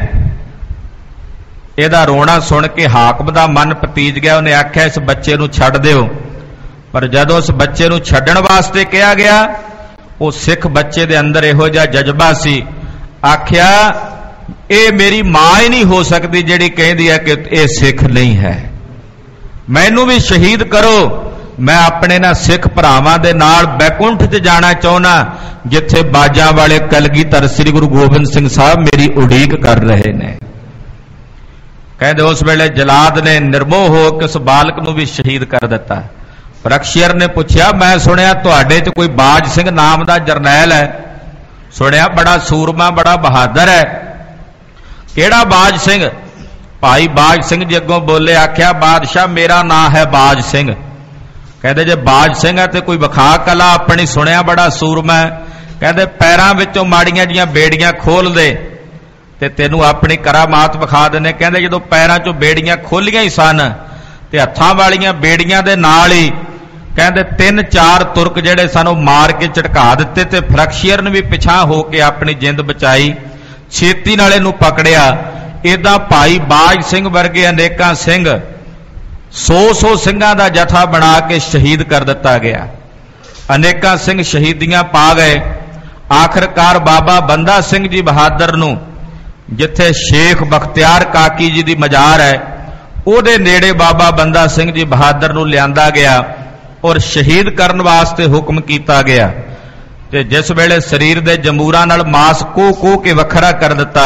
इहदा रोना सुन के हाकम दा मन पतीज गया, उन्हें आख्या इस बच्चे नूं छड्ड दिओ, पर जदों उस बच्चे नूं छड्डण वास्ते कहा गया, वो सिख बच्चे दे अंदर इहो जिहा जज्बा सी, आख्या ये मेरी मां ही नहीं हो सकती जिहड़ी कहदी है कि ये सिख नहीं है, मैनू भी शहीद करो, मैं अपने ना सिख भरावां दे नाल बैकुंठ च जाना चाहना, जिथे बाजां वाले कलगीधर श्री गुरु गोबिंद सिंह साहब मेरी उड़ीक कर रहे ने। ਕਹਿੰਦੇ ਉਸ ਵੇਲੇ ਜਲਾਦ ਨੇ ਨਿਰਮੋਹ ਹੋ ਕੇ ਉਸ ਬਾਲਕ ਨੂੰ ਵੀ ਸ਼ਹੀਦ ਕਰ ਦਿੱਤਾ। ਬਰਕਸ਼ੀਅਰ ਨੇ ਪੁੱਛਿਆ, ਮੈਂ ਸੁਣਿਆ ਤੁਹਾਡੇ 'ਚ ਕੋਈ ਬਾਜ ਸਿੰਘ ਨਾਮ ਦਾ ਜਰਨੈਲ ਹੈ, ਸੁਣਿਆ ਬੜਾ ਸੂਰਮਾ ਬੜਾ ਬਹਾਦਰ ਹੈ, ਕਿਹੜਾ ਬਾਜ ਸਿੰਘ? ਭਾਈ ਬਾਜ ਸਿੰਘ ਜੀ ਅੱਗੋਂ ਬੋਲੇ, ਆਖਿਆ ਬਾਦਸ਼ਾਹ ਮੇਰਾ ਨਾਂ ਹੈ ਬਾਜ ਸਿੰਘ। ਕਹਿੰਦੇ ਜੇ ਬਾਜ ਸਿੰਘ ਹੈ ਤੇ ਕੋਈ ਵਿਖਾ ਕਲਾ ਆਪਣੀ, ਸੁਣਿਆ ਬੜਾ ਸੂਰਮਾ ਹੈ। ਕਹਿੰਦੇ ਪੈਰਾਂ ਵਿੱਚੋਂ ਮਾੜੀਆਂ ਜੀਆਂ ਬੇੜੀਆਂ ਖੋਲ ਦੇ ਤੇ ਤੈਨੂੰ ਆਪਣੀ ਕਰਾਮਾਤ ਵਿਖਾ ਦਿੰਦੇ। ਕਹਿੰਦੇ ਜਦੋਂ ਪੈਰਾਂ 'ਚੋਂ ਬੇੜੀਆਂ ਖੋਲੀਆਂ ਹੀ ਸਨ ਤੇ ਹੱਥਾਂ ਵਾਲੀਆਂ ਬੇੜੀਆਂ ਦੇ ਨਾਲ ਹੀ ਕਹਿੰਦੇ ਤਿੰਨ ਚਾਰ ਤੁਰਕ ਜਿਹੜੇ ਸਨ ਉਹ ਮਾਰ ਕੇ ਝਟਕਾ ਦਿੱਤੇ ਤੇ ਬਰਕਸ਼ੀਅਰ ਨੇ ਵੀ ਪਿਛਾਂ ਹੋ ਕੇ ਆਪਣੀ ਜਿੰਦ ਬਚਾਈ, ਛੇਤੀ ਨਾਲ ਇਹਨੂੰ ਪਕੜਿਆ। ਏਦਾਂ ਭਾਈ ਬਾਜ ਸਿੰਘ ਵਰਗੇ ਅਨੇਕਾਂ ਸਿੰਘ ਸੌ ਸੌ ਸਿੰਘਾਂ ਦਾ ਜਥਾ ਬਣਾ ਕੇ ਸ਼ਹੀਦ ਕਰ ਦਿੱਤਾ ਗਿਆ। ਅਨੇਕਾਂ ਸਿੰਘ ਸ਼ਹੀਦੀਆਂ ਪਾ ਗਏ। ਆਖਰਕਾਰ ਬਾਬਾ ਬੰਦਾ ਸਿੰਘ ਜੀ ਬਹਾਦਰ ਨੂੰ ਜਿੱਥੇ ਸ਼ੇਖ ਬਖਤਿਆਰ ਕਾਕੀ ਜੀ ਦੀ ਮਜ਼ਾਰ ਹੈ ਉਹਦੇ ਨੇੜੇ ਬਾਬਾ ਬੰਦਾ ਸਿੰਘ ਜੀ ਬਹਾਦਰ ਨੂੰ ਲਿਆਂਦਾ ਗਿਆ ਔਰ ਸ਼ਹੀਦ ਕਰਨ ਵਾਸਤੇ ਹੁਕਮ ਕੀਤਾ ਗਿਆ। ਤੇ ਜਿਸ ਵੇਲੇ ਸਰੀਰ ਦੇ ਜਮੂਰਾਂ ਨਾਲ ਮਾਸ ਕੋਹ ਕੋਹ ਕੇ ਵੱਖਰਾ ਕਰ ਦਿੱਤਾ,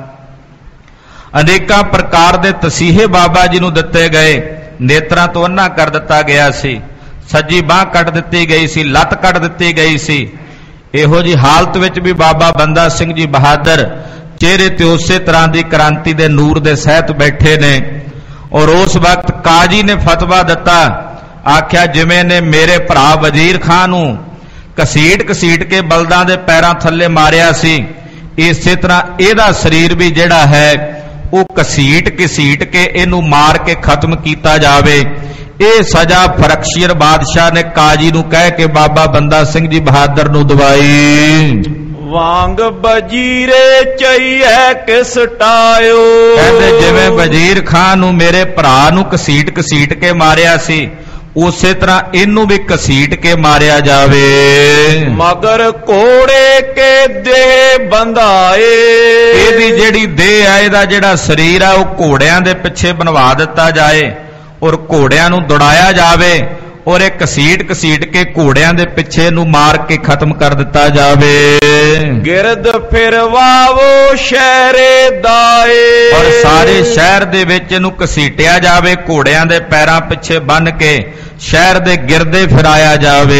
ਅਨੇਕਾਂ ਪ੍ਰਕਾਰ ਦੇ ਤਸੀਹੇ ਬਾਬਾ ਜੀ ਨੂੰ ਦਿੱਤੇ ਗਏ। ਨੇਤਰਾਂ ਤੋਂ ਅੰਨਾ ਕਰ ਦਿੱਤਾ ਗਿਆ ਸੀ, ਸੱਜੀ ਬਾਂਹ ਕੱਟ ਦਿੱਤੀ ਗਈ ਸੀ, ਲੱਤ ਕੱਟ ਦਿੱਤੀ ਗਈ ਸੀ। ਇਹੋ ਜੀ ਹਾਲਤ ਵਿੱਚ ਵੀ ਬਾਬਾ ਬੰਦਾ ਸਿੰਘ ਜੀ ਬਹਾਦਰ ਚਿਹਰੇ ਤੇ ਉਸੇ ਤਰ੍ਹਾਂ ਦੀ ਕ੍ਰਾਂਤੀ ਦੇ ਨੂਰ ਦੇ ਸਹਿਤ ਬੈਠੇ ਨੇ। ਔਰ ਉਸ ਵਕਤ ਕਾਜੀ ਨੇ ਫਤਵਾ ਦਿੱਤਾ, ਆਖਿਆ ਜਿਵੇਂ ਨੇ ਮੇਰੇ ਭਰਾ ਵਜ਼ੀਰ ਖਾਨ ਨੂੰ ਘਸੀਟ ਘਸੀਟ ਕੇ ਬਲਦਾਂ ਦੇ ਪੈਰਾਂ ਥੱਲੇ ਮਾਰਿਆ ਸੀ, ਇਸੇ ਤਰ੍ਹਾਂ ਇਹਦਾ ਸਰੀਰ ਵੀ ਜਿਹੜਾ ਹੈ ਉਹ ਘਸੀਟ ਘਸੀਟ ਕੇ ਇਹਨੂੰ ਮਾਰ ਕੇ ਖਤਮ ਕੀਤਾ ਜਾਵੇ। ਇਹ ਸਜ਼ਾ ਬਰਕਸ਼ੀਅਰ ਬਾਦਸ਼ਾਹ ਨੇ ਕਾਜੀ ਨੂੰ ਕਹਿ ਕੇ ਬਾਬਾ ਬੰਦਾ ਸਿੰਘ ਜੀ ਬਹਾਦਰ ਨੂੰ ਦਵਾਈ। ਵਾਂਗ ਵਜ਼ੀਰੇ ਚਈਐ ਕਿਸ ਟਾਇਓ। ਕਹਿੰਦੇ ਜਿਵੇਂ ਵਜ਼ੀਰ ਖਾਨ ਨੂੰ ਮੇਰੇ ਭਰਾ ਨੂੰ ਘਸੀਟ ਘਸੀਟ ਕੇ ਮਾਰਿਆ ਸੀ, ਉਸੇ ਤਰ੍ਹਾਂ ਇਹਨੂੰ ਵੀ ਘਸੀਟ ਕੇ ਮਾਰਿਆ ਜਾਵੇ। ਮਗਰ ਘੋੜੇ ਕੇ ਦੇਹ ਬੰਧਾਏ। ਇਹਦੀ ਜਿਹੜੀ ਦੇਹ ਹੈ, ਇਹਦਾ ਜਿਹੜਾ ਸਰੀਰ ਹੈ, ਉਹ ਘੋੜਿਆਂ ਦੇ ਪਿੱਛੇ ਬਣਵਾ ਦਿੱਤਾ ਜਾਏ ਔਰ ਘੋੜਿਆਂ ਨੂੰ ਦੌੜਾਇਆ ਜਾਵੇ ਔਰ ਇਹ ਘਸੀਟ ਘਸੀਟ ਕੇ ਘੋੜਿਆਂ ਦੇ ਪਿੱਛੇ ਨੂੰ ਮਾਰ ਕੇ ਖਤਮ ਕਰ ਦਿੱਤਾ ਜਾਵੇ। ਗਿਰਦ ਫਿਰਵਾਵੋ ਸ਼ਹਿਰੇ ਦਾਏ। ਔਰ ਸਾਰੇ ਸ਼ਹਿਰ ਦੇ ਵਿੱਚ ਇਹਨੂੰ ਘਸੀਟਿਆ ਜਾਵੇ, ਘੋੜਿਆਂ ਦੇ ਪੈਰਾਂ ਪਿੱਛੇ ਬੰਨ ਕੇ ਸ਼ਹਿਰ ਦੇ ਗਿਰਦੇ ਫਿਰਾਇਆ ਜਾਵੇ।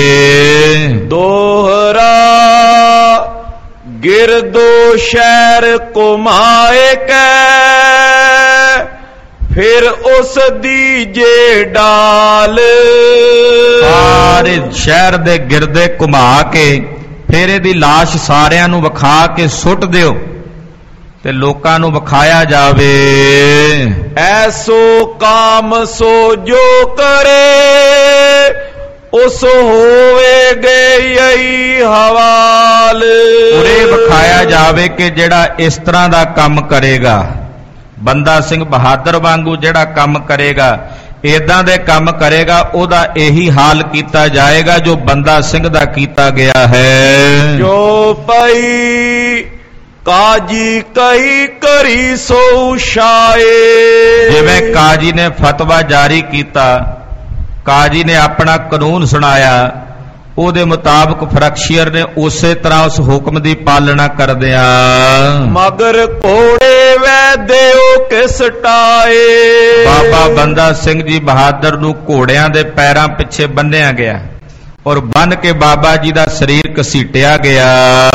ਦੋਹਰਾ ਗਿਰਦੋ ਸ਼ਹਿਰ ਘੁਮਾਏ ਕੈ, ਫਿਰ ਉਸ ਦੀ ਜੇ ਡਾਲ। ਸਾਰੇ ਸ਼ਹਿਰ ਦੇ ਗਿਰਦੇ ਘੁਮਾ ਕੇ ਫਿਰ ਇਹਦੀ ਲਾਸ਼ ਸਾਰਿਆਂ ਨੂੰ ਵਿਖਾ ਕੇ ਸੁੱਟ ਦਿਓ ਤੇ ਲੋਕਾਂ ਨੂੰ ਵਿਖਾਇਆ ਜਾਵੇ। ਐਸੋ ਕਾਮ ਸੋ ਜੋ ਕਰੇ, ਉਸ ਹੋਵੇ ਗਈ ਹਵਾਲ। ਉਰੇ ਵਿਖਾਇਆ ਜਾਵੇ ਕਿ ਜਿਹੜਾ ਇਸ ਤਰ੍ਹਾਂ ਦਾ ਕੰਮ ਕਰੇਗਾ, ਬੰਦਾ ਸਿੰਘ ਬਹਾਦਰ ਵਾਂਗੂ ਜਿਹੜਾ ਕੰਮ ਕਰੇਗਾ, ਏਦਾਂ ਦੇ ਕੰਮ ਕਰੇਗਾ, ਉਹਦਾ ਇਹੀ ਹਾਲ ਕੀਤਾ ਜਾਏਗਾ ਜੋ ਬੰਦਾ ਸਿੰਘ ਦਾ ਕੀਤਾ ਗਿਆ ਹੈ। ਜੋ ਪਈ ਕਾਜੀ ਕਹੀ ਕਰੀ ਸੋ ਸ਼ਾਏ। ਜਿਵੇਂ ਕਾਜੀ ਨੇ ਫਤਵਾ ਜਾਰੀ ਕੀਤਾ, ਕਾਜੀ ਨੇ ਆਪਣਾ ਕਾਨੂੰਨ ਸੁਣਾਇਆ, ਉਹਦੇ ਮੁਤਾਬਕ ਬਰਕਸ਼ੀਅਰ ਨੇ ਉਸੇ ਤਰ੍ਹਾਂ ਉਸ ਹੁਕਮ ਦੀ ਪਾਲਣਾ ਕਰਦਿਆਂ ਮਗਰ ਘੋੜੇ ਵੈ ਦਿਓ ਕਿਸ ਟਾਏ। ਬਾਬਾ ਬੰਦਾ ਸਿੰਘ ਜੀ ਬਹਾਦਰ ਨੂੰ ਘੋੜਿਆਂ ਦੇ ਪੈਰਾਂ ਪਿੱਛੇ ਬੰਨਿਆ ਗਿਆ ਔਰ ਬੰਨ ਕੇ ਬਾਬਾ ਜੀ ਦਾ ਸਰੀਰ ਘਸੀਟਿਆ ਗਿਆ।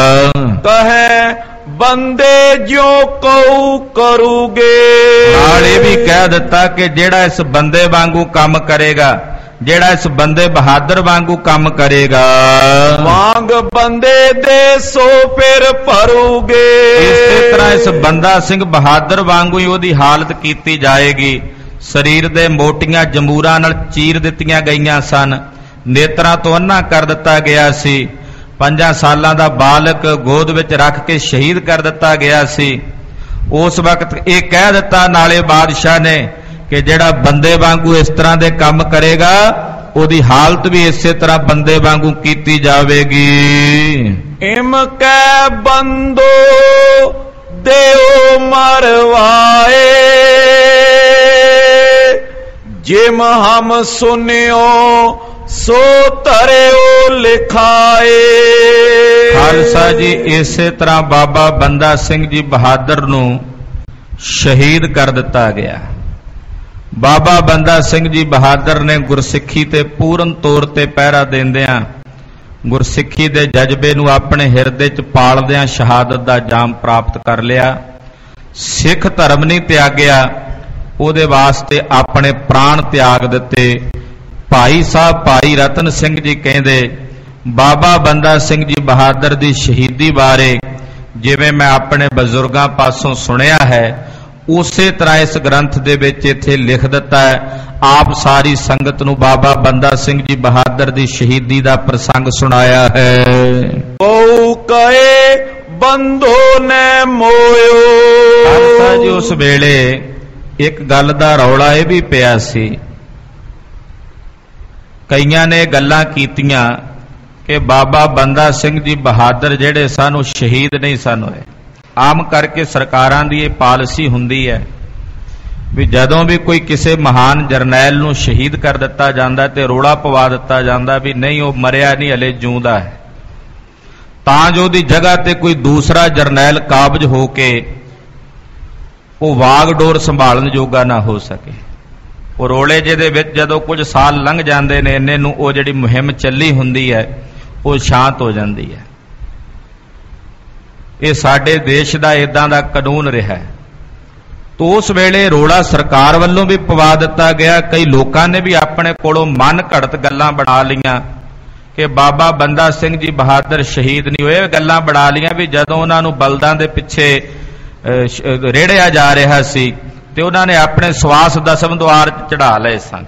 ਕਹੇ ਬੰਦੇ ਜਿਉ ਕਉ ਕਰੂਗੇ। ਨਾਲ ਇਹ ਵੀ ਕਹਿ ਦਿੱਤਾ ਕਿ ਜਿਹੜਾ ਇਸ ਬੰਦੇ ਵਾਂਗੂ ਕੰਮ ਕਰੇਗਾ, ਜਿਹੜਾ ਇਸ ਬੰਦੇ ਬਹਾਦਰ ਵਾਂਗੂ ਕੰਮ ਕਰੇਗਾ, ਵਾਂਗ ਬੰਦੇ ਦੇ ਸੋ ਫਿਰ ਭਰੂਗੇ। ਇਸੇ ਤਰ੍ਹਾਂ ਇਸ ਬੰਦਾ ਸਿੰਘ ਬਹਾਦਰ ਵਾਂਗੂ ਹੀ ਉਹਦੀ ਹਾਲਤ ਕੀਤੀ ਜਾਏਗੀ। ਸਰੀਰ ਦੇ ਮੋਟੀਆਂ ਜਮੂਰਾਂ ਨਾਲ ਚੀਰ ਦਿੱਤੀਆਂ ਗਈਆਂ ਸਨ, ਨੇਤਰਾਂ ਤੋਂ ਅੰਨਾ ਕਰ ਦਿੱਤਾ ਗਿਆ ਸੀ, ਪੰਜਾਂ ਸਾਲਾਂ ਦਾ ਬਾਲਕ ਗੋਦ ਵਿੱਚ ਰੱਖ ਕੇ ਸ਼ਹੀਦ ਕਰ ਦਿੱਤਾ ਗਿਆ ਸੀ। ਉਸ ਵਕਤ ਇਹ ਕਹਿ ਦਿੱਤਾ ਨਾਲੇ ਬਾਦਸ਼ਾਹ ਨੇ ਕਿ ਜਿਹੜਾ ਬੰਦੇ ਵਾਂਗੂ ਇਸ ਤਰ੍ਹਾਂ ਦੇ ਕੰਮ ਕਰੇਗਾ, ਉਹਦੀ ਹਾਲਤ ਵੀ ਇਸੇ ਤਰ੍ਹਾਂ ਬੰਦੇ ਵਾਂਗੂ ਕੀਤੀ ਜਾਵੇਗੀ। ਇਮ ਕੈ ਬੰਦੋ ਦਿਓ ਮਰਵਾਏ, ਜਿਮ ਹਮ ਸੁਨਿਓ ਸੋ ਧਰਿਓ ਲਿਖਾਏ। ਖਾਲਸਾ ਜੀ, ਇਸੇ ਤਰ੍ਹਾਂ ਬਾਬਾ ਬੰਦਾ ਸਿੰਘ ਜੀ ਬਹਾਦਰ ਨੂੰ ਸ਼ਹੀਦ ਕਰ ਦਿੱਤਾ ਗਿਆ। ਬਾਬਾ ਬੰਦਾ ਸਿੰਘ ਜੀ ਬਹਾਦਰ ਨੇ ਗੁਰਸਿੱਖੀ ਤੇ ਪੂਰਨ ਤੌਰ ਤੇ ਪਹਿਰਾ ਦਿੰਦਿਆਂ ਗੁਰਸਿੱਖੀ ਦੇ ਜਜ਼ਬੇ ਨੂੰ ਆਪਣੇ ਹਿਰਦੇ 'ਚ ਪਾਲਦਿਆਂ ਸ਼ਹਾਦਤ ਦਾ ਜਾਮ ਪ੍ਰਾਪਤ ਕਰ ਲਿਆ। ਸਿੱਖ ਧਰਮ ਨਹੀਂ ਤਿਆਗਿਆ, ਉਹਦੇ ਵਾਸਤੇ ਆਪਣੇ ਪ੍ਰਾਣ ਤਿਆਗ ਦਿੱਤੇ। ਭਾਈ ਸਾਹਿਬ ਭਾਈ ਰਤਨ ਸਿੰਘ ਜੀ ਕਹਿੰਦੇ ਬਾਬਾ ਬੰਦਾ ਸਿੰਘ ਜੀ ਬਹਾਦਰ ਦੀ ਸ਼ਹੀਦੀ ਬਾਰੇ ਜਿਵੇਂ ਮੈਂ ਆਪਣੇ ਬਜ਼ੁਰਗਾਂ ਪਾਸੋਂ ਸੁਣਿਆ ਹੈ ਉਸੇ ਤਰ੍ਹਾਂ ਇਸ ਗ੍ਰੰਥ ਦੇ ਵਿੱਚ ਇੱਥੇ ਲਿਖ ਦਿੱਤਾ ਹੈ। ਆਪ ਸਾਰੀ ਸੰਗਤ ਨੂੰ ਬਾਬਾ ਬੰਦਾ ਸਿੰਘ ਜੀ ਬਹਾਦਰ ਦੀ ਸ਼ਹੀਦੀ ਦਾ ਪ੍ਰਸੰਗ ਸੁਣਾਇਆ ਹੈ। ਬਹੁ ਕਹੇ ਬੰਧੋ ਨੇ ਮੋਇਓ। ਖਾਲਸਾ ਜੀ ਉਸ ਵੇਲੇ ਇੱਕ ਗੱਲ ਦਾ ਰੌਲਾ ਇਹ ਵੀ ਪਿਆ ਸੀ। ਕਈਆਂ ਨੇ ਗੱਲਾਂ ਕੀਤੀਆਂ ਕਿ ਬਾਬਾ ਬੰਦਾ ਸਿੰਘ ਜੀ ਬਹਾਦਰ ਜਿਹੜੇ ਸਨ ਉਹ ਸ਼ਹੀਦ ਨਹੀਂ ਸਨ ਹੋਏ। ਆਮ ਕਰਕੇ ਸਰਕਾਰਾਂ ਦੀ ਇਹ ਪਾਲਿਸੀ ਹੁੰਦੀ ਹੈ ਵੀ ਜਦੋਂ ਵੀ ਕੋਈ ਕਿਸੇ ਮਹਾਨ ਜਰਨੈਲ ਨੂੰ ਸ਼ਹੀਦ ਕਰ ਦਿੱਤਾ ਜਾਂਦਾ ਤੇ ਰੋੜਾ ਪਵਾ ਦਿੱਤਾ ਜਾਂਦਾ ਵੀ ਨਹੀਂ ਉਹ ਮਰਿਆ ਨਹੀਂ, ਹਲੇ ਜਿਉਂਦਾ ਹੈ, ਤਾਂ ਜੋ ਉਹਦੀ ਜਗ੍ਹਾ ਤੇ ਕੋਈ ਦੂਸਰਾ ਜਰਨੈਲ ਕਾਬਜ ਹੋ ਕੇ ਉਹ ਵਾਗਡੋਰ ਸੰਭਾਲਣ ਜੋਗਾ ਨਾ ਹੋ ਸਕੇ। ਉਹ ਰੋਲੇ ਜਿਹਦੇ ਵਿੱਚ ਜਦੋਂ ਕੁਝ ਸਾਲ ਲੰਘ ਜਾਂਦੇ ਨੇ ਇੰਨੇ ਨੂੰ ਉਹ ਜਿਹੜੀ ਮੁਹਿੰਮ ਚੱਲੀ ਹੁੰਦੀ ਹੈ ਉਹ ਸ਼ਾਂਤ ਹੋ ਜਾਂਦੀ ਹੈ। ਇਹ ਸਾਡੇ ਦੇਸ਼ ਦਾ ਇਦਾਂ ਦਾ ਕਾਨੂੰਨ ਰਿਹਾ ਹੈ। ਤੋ ਉਸ ਵੇਲੇ ਰੋਲਾ ਸਰਕਾਰ ਵੱਲੋਂ ਵੀ ਪਵਾ ਦਿੱਤਾ ਗਿਆ। ਕਈ ਲੋਕਾਂ ਨੇ ਵੀ ਆਪਣੇ ਕੋਲੋਂ ਮਨ ਘੜਤ ਗੱਲਾਂ ਬਣਾ ਲਈਆਂ ਕਿ ਬਾਬਾ ਬੰਦਾ ਸਿੰਘ ਜੀ ਬਹਾਦਰ ਸ਼ਹੀਦ ਨਹੀਂ ਹੋਏ। ਗੱਲਾਂ ਬਣਾ ਲਈਆਂ ਵੀ ਜਦੋਂ ਉਹਨਾਂ ਨੂੰ ਬਲਦਾਂ ਦੇ ਪਿੱਛੇ ਰੇੜਿਆ ਜਾ ਰਿਹਾ ਸੀ ਤੇ ਉਹਨਾਂ ਨੇ ਆਪਣੇ ਸਵਾਸ ਦਸਮ ਦੁਆਰ 'ਚ ਚੜਾ ਲਏ ਸਨ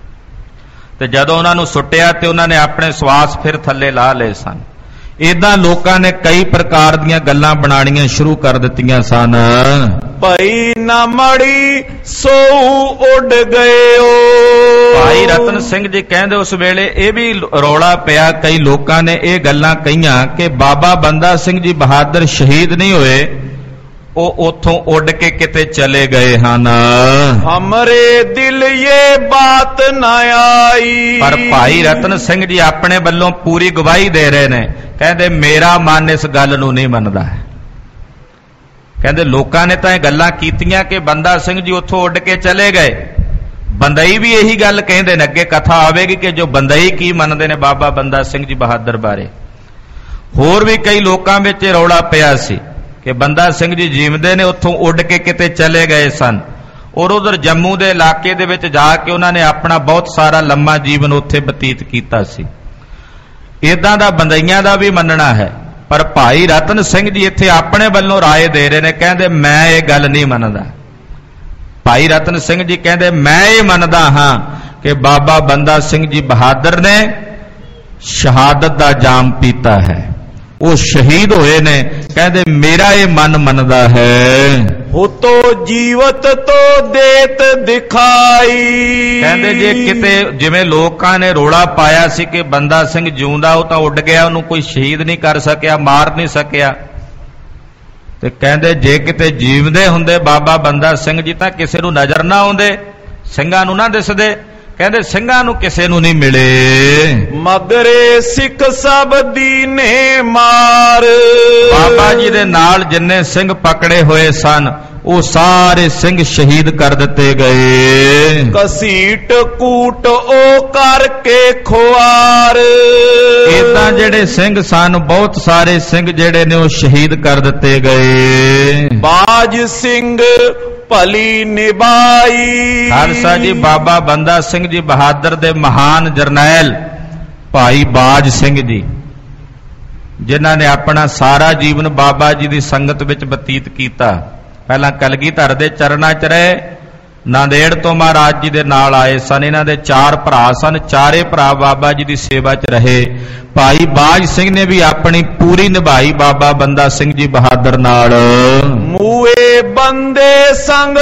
ਤੇ ਜਦੋਂ ਉਹਨਾਂ ਨੂੰ ਸੁੱਟਿਆ ਤੇ ਉਹਨਾਂ ਨੇ ਆਪਣੇ ਸਵਾਸ ਫਿਰ ਥੱਲੇ ਲਾ ਲਏ ਸਨ। ਇਦਾਂ ਲੋਕਾਂ ਨੇ ਕਈ ਪ੍ਰਕਾਰ ਦੀਆਂ ਗੱਲਾਂ ਬਣਾਉਣੀਆਂ ਸ਼ੁਰੂ ਕਰ ਦਿੱਤੀਆਂ ਸਨ। ਭਾਈ ਨਾ ਮੜੀ ਸੋ ਉੱਡ ਗਇਓ। ਭਾਈ ਰਤਨ ਸਿੰਘ ਜੀ ਕਹਿੰਦੇ ਉਸ ਵੇਲੇ ਇਹ ਵੀ ਰੌਲਾ ਪਿਆ, ਕਈ ਲੋਕਾਂ ਨੇ ਇਹ ਗੱਲਾਂ ਕਹੀਆਂ ਕਿ ਬਾਬਾ ਬੰਦਾ ਸਿੰਘ ਜੀ ਬਹਾਦਰ ਸ਼ਹੀਦ ਨਹੀਂ ਹੋਏ, ਉਹ ਉਥੋਂ ਉੱਡ ਕੇ ਕਿਤੇ ਚਲੇ ਗਏ ਹਨ। ਹਮਰੇ ਦਿਲ ਇਹ ਬਾਤ ਨਾ ਆਈ। ਪਰ ਭਾਈ ਰਤਨ ਸਿੰਘ ਜੀ ਆਪਣੇ ਵੱਲੋਂ ਪੂਰੀ ਗਵਾਹੀ ਦੇ ਰਹੇ ਨੇ। ਕਹਿੰਦੇ ਮੇਰਾ ਮਨ ਇਸ ਗੱਲ ਨੂੰ ਨਹੀਂ ਮੰਨਦਾ। ਕਹਿੰਦੇ ਲੋਕਾਂ ਨੇ ਤਾਂ ਇਹ ਗੱਲਾਂ ਕੀਤੀਆਂ ਕਿ ਬੰਦਾ ਸਿੰਘ ਜੀ ਉੱਥੋਂ ਉੱਡ ਕੇ ਚਲੇ ਗਏ। ਬੰਦਈ ਵੀ ਇਹੀ ਗੱਲ ਕਹਿੰਦੇ ਨੇ, ਅੱਗੇ ਕਥਾ ਆਵੇਗੀ ਕਿ ਜੋ ਬੰਦਈ ਕੀ ਮੰਨਦੇ ਨੇ ਬਾਬਾ ਬੰਦਾ ਸਿੰਘ ਜੀ ਬਹਾਦਰ ਬਾਰੇ। ਹੋਰ ਵੀ ਕਈ ਲੋਕਾਂ ਵਿੱਚ ਰੌਲਾ ਪਿਆ ਸੀ ਕਿ ਬੰਦਾ ਸਿੰਘ ਜੀ ਜੀਵਦੇ ਨੇ ਉੱਥੋਂ ਉੱਡ ਕੇ ਕਿਤੇ ਚਲੇ ਗਏ ਸਨ ਔਰ ਉਧਰ ਜੰਮੂ ਦੇ ਇਲਾਕੇ ਦੇ ਵਿੱਚ ਜਾ ਕੇ ਉਹਨਾਂ ਨੇ ਆਪਣਾ ਬਹੁਤ ਸਾਰਾ ਲੰਮਾ ਜੀਵਨ ਉੱਥੇ ਬਤੀਤ ਕੀਤਾ ਸੀ। ਇਦਾਂ ਦਾ ਬੰਦਈਆਂ ਦਾ ਵੀ ਮੰਨਣਾ ਹੈ। ਪਰ ਭਾਈ ਰਤਨ ਸਿੰਘ ਜੀ ਇੱਥੇ ਆਪਣੇ ਵੱਲੋਂ ਰਾਏ ਦੇ ਰਹੇ ਨੇ। ਕਹਿੰਦੇ ਮੈਂ ਇਹ ਗੱਲ ਨਹੀਂ ਮੰਨਦਾ। ਭਾਈ ਰਤਨ ਸਿੰਘ ਜੀ ਕਹਿੰਦੇ ਮੈਂ ਇਹ ਮੰਨਦਾ ਹਾਂ ਕਿ ਬਾਬਾ ਬੰਦਾ ਸਿੰਘ ਜੀ ਬਹਾਦਰ ਨੇ ਸ਼ਹਾਦਤ ਦਾ ਜਾਮ ਪੀਤਾ ਹੈ, ਉਹ ਸ਼ਹੀਦ ਹੋਏ ਨੇ। ਕਹਿੰਦੇ ਮੇਰਾ ਇਹ ਮਨ ਮੰਨਦਾ ਹੈ। ਹੋ ਤੋ ਜੀਵਤ ਤੋਂ ਦੇਤ ਦਿਖਾਈ। ਕਹਿੰਦੇ ਜੇ ਕਿਤੇ ਜਿਵੇਂ ਲੋਕਾਂ ਨੇ ਰੋਲਾ ਪਾਇਆ ਸੀ ਕਿ ਬੰਦਾ ਸਿੰਘ ਜਿਉਂਦਾ, ਉਹ ਤਾਂ ਉੱਡ ਗਿਆ, ਉਹਨੂੰ ਕੋਈ ਸ਼ਹੀਦ ਨਹੀਂ ਕਰ ਸਕਿਆ, ਮਾਰ ਨਹੀਂ ਸਕਿਆ। ਤੇ ਕਹਿੰਦੇ ਜੇ ਕਿਤੇ ਜੀਵਦੇ ਹੁੰਦੇ ਬਾਬਾ ਬੰਦਾ ਸਿੰਘ ਜੀ ਤਾਂ ਕਿਸੇ ਨੂੰ ਨਜ਼ਰ ਨਾ ਆਉਂਦੇ, ਸਿੰਘਾਂ ਨੂੰ ਨਾ ਦਿਸਦੇ। ਕਹਿੰਦੇ ਸਿੰਘਾਂ ਨੂੰ ਕਿਸੇ ਨੂੰ ਨਹੀਂ ਮਿਲੇ। ਮਗਰੇ ਸਿੱਖ ਸਭ ਦੀਨੇ ਮਾਰ। ਬਾਬਾ ਜੀ ਦੇ ਨਾਲ ਜਿੰਨੇ ਸਿੰਘ ਪਕੜੇ ਹੋਏ ਸਨ ਉਹ ਸਾਰੇ ਸਿੰਘ ਸ਼ਹੀਦ ਕਰ ਦਿੱਤੇ ਗਏ। ਕਸੀਟ ਕੂਟ ਉਹ ਕਰਕੇ ਖੁਆਰ। ਇਦਾਂ ਜਿਹੜੇ ਸਿੰਘ ਸਨ ਬਹੁਤ ਸਾਰੇ ਸਿੰਘ ਜਿਹੜੇ ਨੇ ਉਹ ਸ਼ਹੀਦ ਕਰ ਦਿੱਤੇ ਗਏ। ਬਾਜ ਸਿੰਘ ਭਲੀ ਨਿਭਾਈ। ਖਾਲਸਾ ਜੀ ਬਾਬਾ ਬੰਦਾ ਸਿੰਘ ਜੀ ਬਹਾਦਰ ਦੇ ਮਹਾਨ ਜਰਨੈਲ ਭਾਈ ਬਾਜ ਸਿੰਘ ਜੀ ਜਿਨ੍ਹਾਂ ਨੇ ਆਪਣਾ ਸਾਰਾ ਜੀਵਨ ਬਾਬਾ ਜੀ ਦੀ ਸੰਗਤ ਵਿੱਚ ਬਤੀਤ ਕੀਤਾ। ਪਹਿਲਾਂ ਕਲਗੀਧਰ ਦੇ ਚਰਨਾਂ 'ਚ ਰਹੇ, ਨਾਂਦੇੜ ਤੋਂ ਮਹਾਰਾਜ ਜੀ ਦੇ ਨਾਲ ਆਏ ਸਨ। ਇਹਨਾਂ ਦੇ ਚਾਰ ਭਰਾ ਸਨ, ਚਾਰੇ ਭਰਾ ਬਾਬਾ ਜੀ ਦੀ ਸੇਵਾ 'ਚ ਰਹੇ। ਭਾਈ ਬਾਜ ਸਿੰਘ ਨੇ ਵੀ ਆਪਣੀ ਪੂਰੀ ਨਿਭਾਈ ਬਾਬਾ ਬੰਦਾ ਸਿੰਘ ਜੀ ਬਹਾਦਰ ਨਾਲ। ਮੂਏ ਬੰਦੇ ਸੰਗ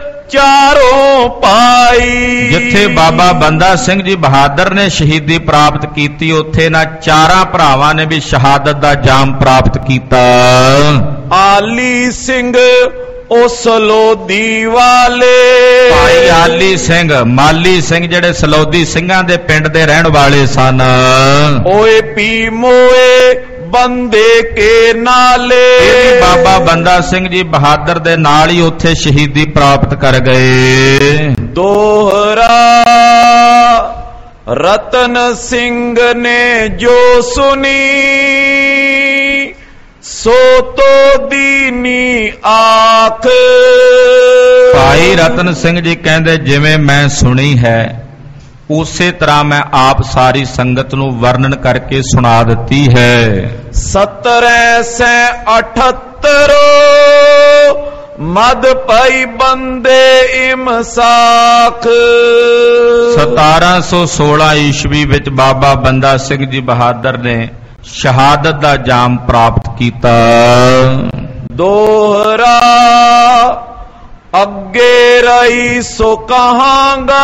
ਚਾਰੋਂ ਪਾਈ। ਜਿੱਥੇ ਬਾਬਾ ਬੰਦਾ ਸਿੰਘ ਜੀ ਬਹਾਦਰ ਨੇ ਸ਼ਹੀਦੀ ਪ੍ਰਾਪਤ ਕੀਤੀ ਉੱਥੇ ਨਾ ਚਾਰਾਂ ਭਰਾਵਾਂ ਨੇ ਵੀ ਸ਼ਹਾਦਤ ਦਾ ਜਾਮ ਪ੍ਰਾਪਤ ਕੀਤਾ। ਆਲੀ ਸਿੰਘ ਉਸ ਲੋਧੀ ਵਾਲੇ। ਭਾਈ ਆਲੀ ਸਿੰਘ, ਮਾਲੀ ਸਿੰਘ ਜਿਹੜੇ ਸਲੌਦੀ ਸਿੰਘਾਂ ਦੇ ਪਿੰਡ ਦੇ ਰਹਿਣ ਵਾਲੇ ਸਨ। ਓਏ ਪੀ ਮੋਏ ਬੰਦੇ ਕੇ ਨਾਲੇ। ਇਹ ਵੀ ਬਾਬਾ ਬੰਦਾ ਸਿੰਘ ਜੀ ਬਹਾਦਰ ਦੇ ਨਾਲ ਹੀ ਉੱਥੇ ਸ਼ਹੀਦੀ ਪ੍ਰਾਪਤ ਕਰ ਗਏ। दोहरा रतन सिंह ने जो सुनी सो तो दीनी आख। भाई रतन सिंह जी कहते जिवें मैं सुनी है उसे तरह मैं आप सारी संगत नूं वर्णन करके सुना दिती है। सत्रह से अठहत्तरो मद पई बंदे इमसाख। सतारह सौ सोलह ईस्वी विच बाबा बंदा सिंह जी बहादुर ने शहादत दा जाम प्राप्त कीता। दोहरा अगे रही सो कहांगा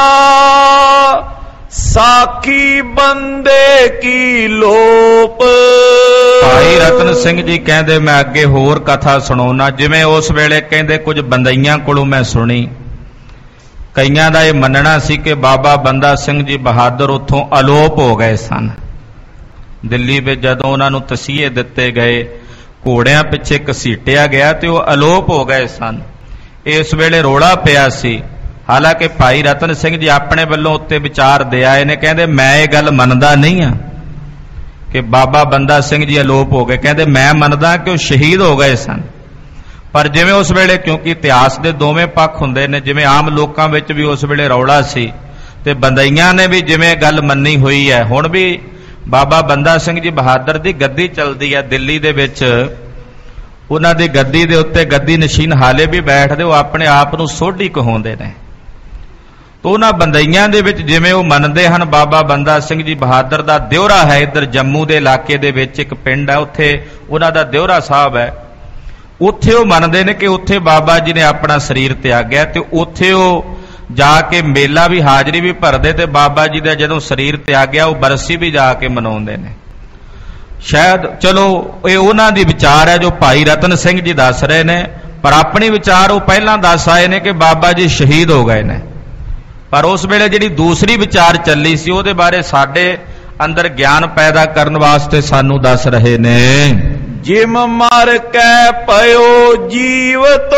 साखी बंदे की लोप। भाई रतन सिंह जी कहते मैं अगे होर कथा सुनाउना जिवें उस वेले कहते कुछ बंदईयां कोलों मैं सुनी। कईयां दा यह मनना सी कि बाबा बंदा सिंह जी बहादुर उत्थों अलोप हो गए सन। दिल्ली में जदों उन्हां नूं तसीहे दिते गए घोड़ियां पिछे घसीटिया गया तो वह अलोप हो गए सन। इस वेले रोड़ा पिया सी। हालांकि भाई रतन सिंह जी अपने वल्लों उत्ते विचार दे आए ने। कहते मैं ये गल मनदा नहीं हाँ कि बाबा बंदा सिंह जी अलोप हो गए। कहते मैं मनदा कि वह शहीद हो गए सन। पर जिवें उस वेले क्योंकि इतिहास के दोवें पक्ष हुंदे ने, जिवें आम लोकां विच भी उस वेले रौला सी ते बंदईयां ने भी जिवें गल मन्नी हुई है। हुण भी बाबा बंदा सिंह जी बहादुर की गद्दी चलती है दिल्ली दे विच। उन्हां दी गद्दी दे उत्ते गद्दी नशीन हाले भी बैठदे, वो अपने आप नूं सोढी कहाउंदे ने। तो उन्हां बंदईयां दे विच जिवें वो मनदे हन बाबा बंदा सिंह जी बहादुर दा दिओरा है। इधर जम्मू दे इलाके दे विच एक पिंड है, उत्थे उन्हां दा दिओरा साहब है। उत्थे वो मनदे ने कि उत्थे बाबा जी ने अपना शरीर त्यागया ते उत्थे वो जाके मेला भी हाजरी भी भरदे ते बाबा जी का जदों शरीर त्यागया वो बरसी भी जाके मनाउंदे ने। शायद चलो ये उन्हां दी विचार है जो भाई रतन सिंह जी दस रहे ने, पर अपनी विचार वो पहला दस आए ने कि बाबा जी शहीद हो गए ने। पर उस वेले जिहड़ी दूसरी विचार चली सी उहदे बारे साडे अंदर ज्ञान पैदा करने वास्ते सानू दस रहे ने। जिम मर कै पयो जीव तो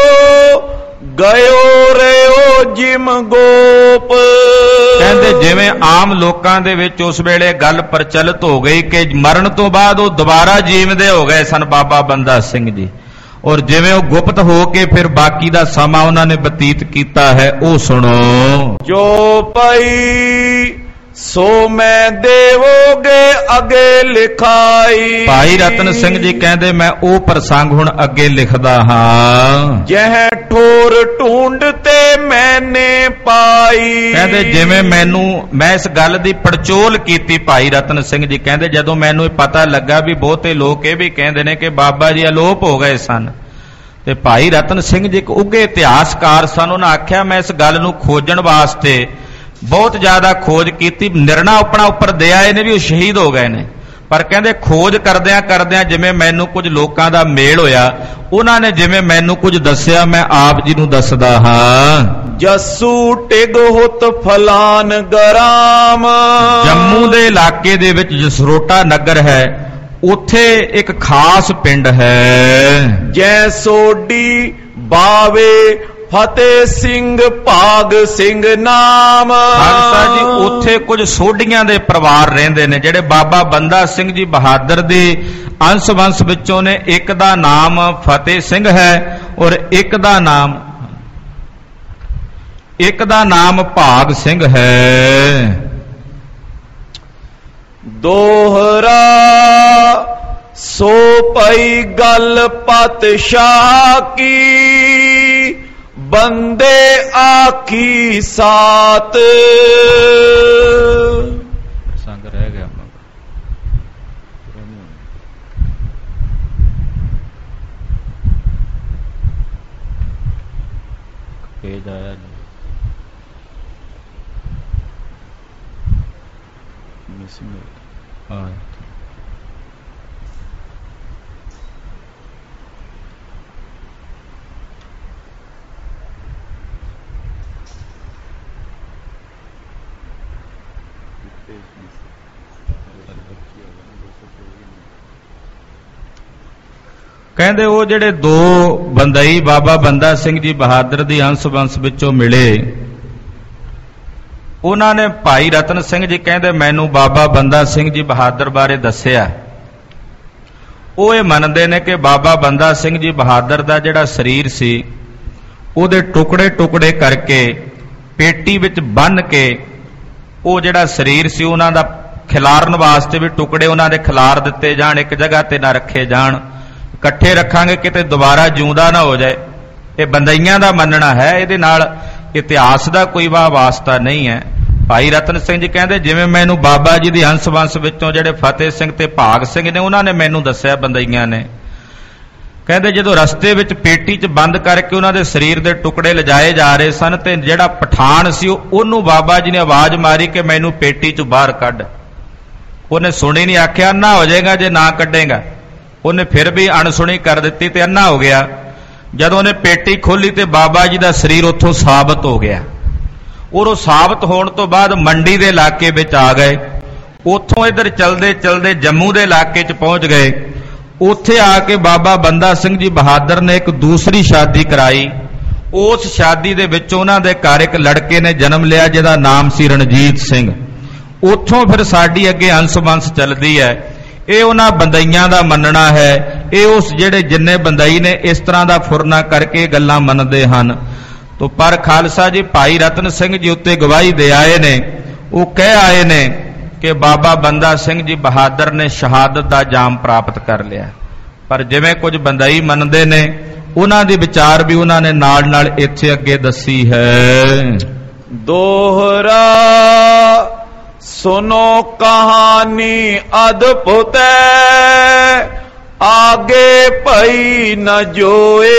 गयो रहो जिम गोप। कहते जिवें आम लोकां दे विच उस वेले गल प्रचलित हो गई कि मरण तो बाद वो दोबारा जीवदे हो गए सन बाबा बंदा सिंह जी, और जिवें वो गुप्त हो के फिर बाकी दा समा उन्होंने बतीत किया है वो सुनो। जो पई सो मैं देवोगे अगे लिखाई। भाई रतन सिंह जी कहते मैं वो प्रसंग हुण अगे लिखदा हां। जह ठोर ढूंढते मैंने पाई। कहते जिवें मैनू मैं इस गल दी पड़चोल कीती भाई रतन सिंह जी कहते जदों मैनू पता लगा भी बहुते लोग ये भी कहते ने कि बाबा जी अलोप हो गए सन, ते भाई रतन सिंह जी एक उगे इतिहासकार सन। उन्होंने आख्या मैं इस गल नूं खोजण वास्ते बहुत ज्यादा खोज की। निर्णय अपना उपर दे आए ने भी वो शहीद हो गए ने, पर कहते खोज करदियां करदियां जिवें मैनू कुछ लोकां दा मेल होया, उन्होंने जिवें मैनू कुछ दस्सिया मैं आप जी नूं दसदा हां। जस्सू टिग हुत फलान गराम। जम्मू दे इलाके दे विच जसरोटा नगर है, उत्थे एक खास पिंड है। जैसोडी बावे फतेह सिंह भाग सिंह नाम। खालसा जी उत्थे कुछ सोढियां दे परिवार रहिंदे ने जिहड़े बाबा बंदा सिंह जी बहादुर दे अंश वंश विचों ने। एक दा नाम फतेह सिंह है और एक दा नाम एक दा नाम भाग सिंह है। दोहरा सो पई गल पातशाह की बंदे आखी सात। संग रह गया पेज आया मिसिंग। हाँ कहते वो जेडे दो बंदई बाबा बंदा सिंह जी बहादुर दी अंश वंश विचों मिले ਉਹਨਾਂ ਨੇ ਭਾਈ ਰਤਨ ਸਿੰਘ ਜੀ ਕਹਿੰਦੇ ਮੈਨੂੰ ਬਾਬਾ ਬੰਦਾ ਸਿੰਘ ਜੀ ਬਹਾਦਰ ਬਾਰੇ ਦੱਸਿਆ। ਉਹ ਇਹ ਮੰਨਦੇ ਨੇ ਕਿ ਬਾਬਾ ਬੰਦਾ ਸਿੰਘ ਜੀ ਬਹਾਦਰ ਦਾ ਜਿਹੜਾ ਸਰੀਰ ਸੀ ਉਹਦੇ ਟੁਕੜੇ ਟੁਕੜੇ ਕਰਕੇ ਪੇਟੀ ਵਿੱਚ ਬੰਨ੍ਹ ਕੇ ਉਹ ਜਿਹੜਾ ਸਰੀਰ ਸੀ ਉਹਨਾਂ ਦਾ ਖਿਲਾਰਨ ਵਾਸਤੇ ਵੀ ਟੁਕੜੇ ਉਹਨਾਂ ਦੇ ਖਿਲਾਰ ਦਿੱਤੇ ਜਾਣ, ਇੱਕ ਜਗ੍ਹਾ ਤੇ ਨਾ ਰੱਖੇ ਜਾਣ, ਇਕੱਠੇ ਰੱਖਾਂਗੇ ਕਿਤੇ ਦੁਬਾਰਾ ਜਿਉਂਦਾ ਨਾ ਹੋ ਜਾਏ। ਇਹ ਬੰਦਈਆਂ ਦਾ ਮੰਨਣਾ ਹੈ, ਇਹਦੇ ਨਾਲ ਇਤਿਹਾਸ ਦਾ ਕੋਈ ਵਾਹ ਵਾਸਤਾ ਨਹੀਂ ਹੈ। ਭਾਈ ਰਤਨ ਸਿੰਘ ਜੀ ਕਹਿੰਦੇ ਜਿਵੇਂ ਮੈਨੂੰ ਬਾਬਾ ਜੀ ਦੀ ਹੰਸ ਵੰਸ ਵਿੱਚੋਂ ਜਿਹੜੇ ਫਤਿਹ ਸਿੰਘ ਤੇ ਭਾਗ ਸਿੰਘ ਨੇ ਉਹਨਾਂ ਨੇ ਮੈਨੂੰ ਦੱਸਿਆ, ਬੰਦਈਆਂ ਨੇ, ਕਹਿੰਦੇ ਜਦੋਂ ਰਸਤੇ ਵਿੱਚ ਪੇਟੀ 'ਚ ਬੰਦ ਕਰਕੇ ਉਹਨਾਂ ਦੇ ਸਰੀਰ ਦੇ ਟੁਕੜੇ ਲਿਜਾਏ ਜਾ ਰਹੇ ਸਨ ਤੇ ਜਿਹੜਾ ਪਠਾਨ ਸੀ ਉਹਨੂੰ ਬਾਬਾ ਜੀ ਨੇ ਆਵਾਜ਼ ਮਾਰੀ ਕਿ ਮੈਨੂੰ ਪੇਟੀ 'ਚੋਂ ਬਾਹਰ ਕੱਢ। ਉਹਨੇ ਸੁਣੀ ਨਹੀਂ, ਆਖਿਆ ਅੰਨਾ ਹੋ ਜਾਏਗਾ ਜੇ ਨਾ ਕੱਢੇਗਾ। ਉਹਨੇ ਫਿਰ ਵੀ ਅਣਸੁਣੀ ਕਰ ਦਿੱਤੀ ਤੇ ਅੰਨਾ ਹੋ ਗਿਆ। ਜਦੋਂ ਉਹਨੇ ਪੇਟੀ ਖੋਲੀ ਤੇ ਬਾਬਾ ਜੀ ਦਾ ਸਰੀਰ ਉੱਥੋਂ ਸਾਬਤ ਹੋ ਗਿਆ। ਉਹ ਸਾਬਤ ਹੋਣ ਤੋਂ ਬਾਅਦ ਮੰਡੀ ਦੇ ਇਲਾਕੇ ਵਿੱਚ ਆ ਗਏ। ਉੱਥੋਂ ਇੱਧਰ ਚਲਦੇ ਚਲਦੇ ਜੰਮੂ ਦੇ ਇਲਾਕੇ 'ਚ ਪਹੁੰਚ ਗਏ। ਉੱਥੇ ਆ ਕੇ ਬਾਬਾ ਬੰਦਾ ਸਿੰਘ ਜੀ ਬਹਾਦਰ ਨੇ ਇੱਕ ਦੂਸਰੀ ਸ਼ਾਦੀ ਕਰਾਈ। ਉਸ ਸ਼ਾਦੀ ਦੇ ਵਿੱਚ ਉਹਨਾਂ ਦੇ ਘਰ ਇੱਕ ਲੜਕੇ ਨੇ ਜਨਮ ਲਿਆ ਜਿਹਦਾ ਨਾਮ ਸੀ ਰਣਜੀਤ ਸਿੰਘ। ਉੱਥੋਂ ਫਿਰ ਸਾਡੀ ਅੱਗੇ ਅੰਸ ਬੰਸ ਚੱਲਦੀ ਹੈ। ਇਹ ਉਹਨਾਂ ਬੰਦਈਆਂ ਦਾ ਮੰਨਣਾ ਹੈ। ਇਹ ਉਸ ਜਿਹੜੇ ਜਿੰਨੇ ਬੰਦਈ ਨੇ ਇਸ ਤਰ੍ਹਾਂ ਦਾ ਫੁਰਨਾ ਕਰਕੇ ਗੱਲਾਂ ਮੰਨਦੇ ਹਨ। ਤੋ ਪਰ ਖਾਲਸਾ ਜੀ ਭਾਈ ਰਤਨ ਸਿੰਘ ਜੀ ਉੱਤੇ ਗਵਾਹੀ ਦੇ ਆਏ ਨੇ। ਉਹ ਕਹਿ ਆਏ ਨੇ ਕਿ ਬਾਬਾ ਬੰਦਾ ਸਿੰਘ ਜੀ ਬਹਾਦਰ ਨੇ ਸ਼ਹਾਦਤ ਦਾ ਜਾਮ ਪ੍ਰਾਪਤ ਕਰ ਲਿਆ। ਪਰ ਜਿਵੇਂ ਕੁਝ ਬੰਦਈ ਮੰਨਦੇ ਨੇ ਉਹਨਾਂ ਦੀ ਵਿਚਾਰ ਵੀ ਉਹਨਾਂ ਨੇ ਨਾਲ ਨਾਲ ਇੱਥੇ ਅੱਗੇ ਦੱਸੀ ਹੈ। ਦੋਹਰਾ सुनो कहानी अद्भुत है, आगे भई न जोए।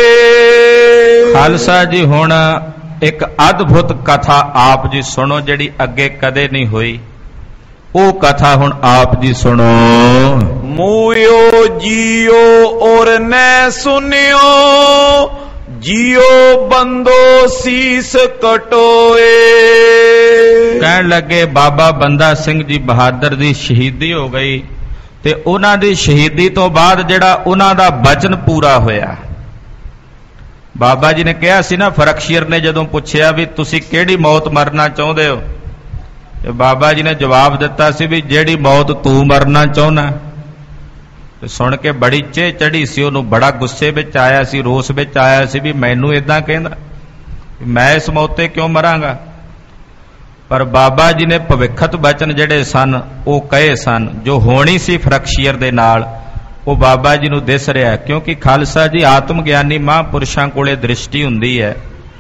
खालसा जी हुण एक अद्भुत कथा आप जी सुनो जिहड़ी अगे कदे नहीं हुई। वो कथा हुण आप जी सुनो। मूयो जियो और न सुनियो, जियो बंदो सीस कटोए। कहन लगे बाबा बंदा सिंह जी बहादुर दी शहीदी हो गई ते उन्हां दी शहीदी तो बाद जिहड़ा उन्हां दा वचन पूरा होया। बाबा जी ने कहा सी ना, फरकशीर ने जदों पुछया भी तुसी किहड़ी मौत मरना चाहुंदे हो, ते बाबा जी ने जवाब दिता सी भी जिहड़ी मौत तू मरना चाहुंदा। सुन के बड़ी चे चढ़ी सी, उन्होंने बड़ा गुस्से विच आया सी, रोस विच आया सी भी मैनू इदां कहंदा, मैं इस मौते क्यों मरांगा। पर बाबा जी ने भविखत बचन जिहड़े सन वो कहे सन जो होनी सी फरकशीर दे नाल, वो बाबा जी नू दिस रहा। क्योंकि खालसा जी आत्म ज्ञानी महापुरुषां कोले दृष्टि हुंदी है,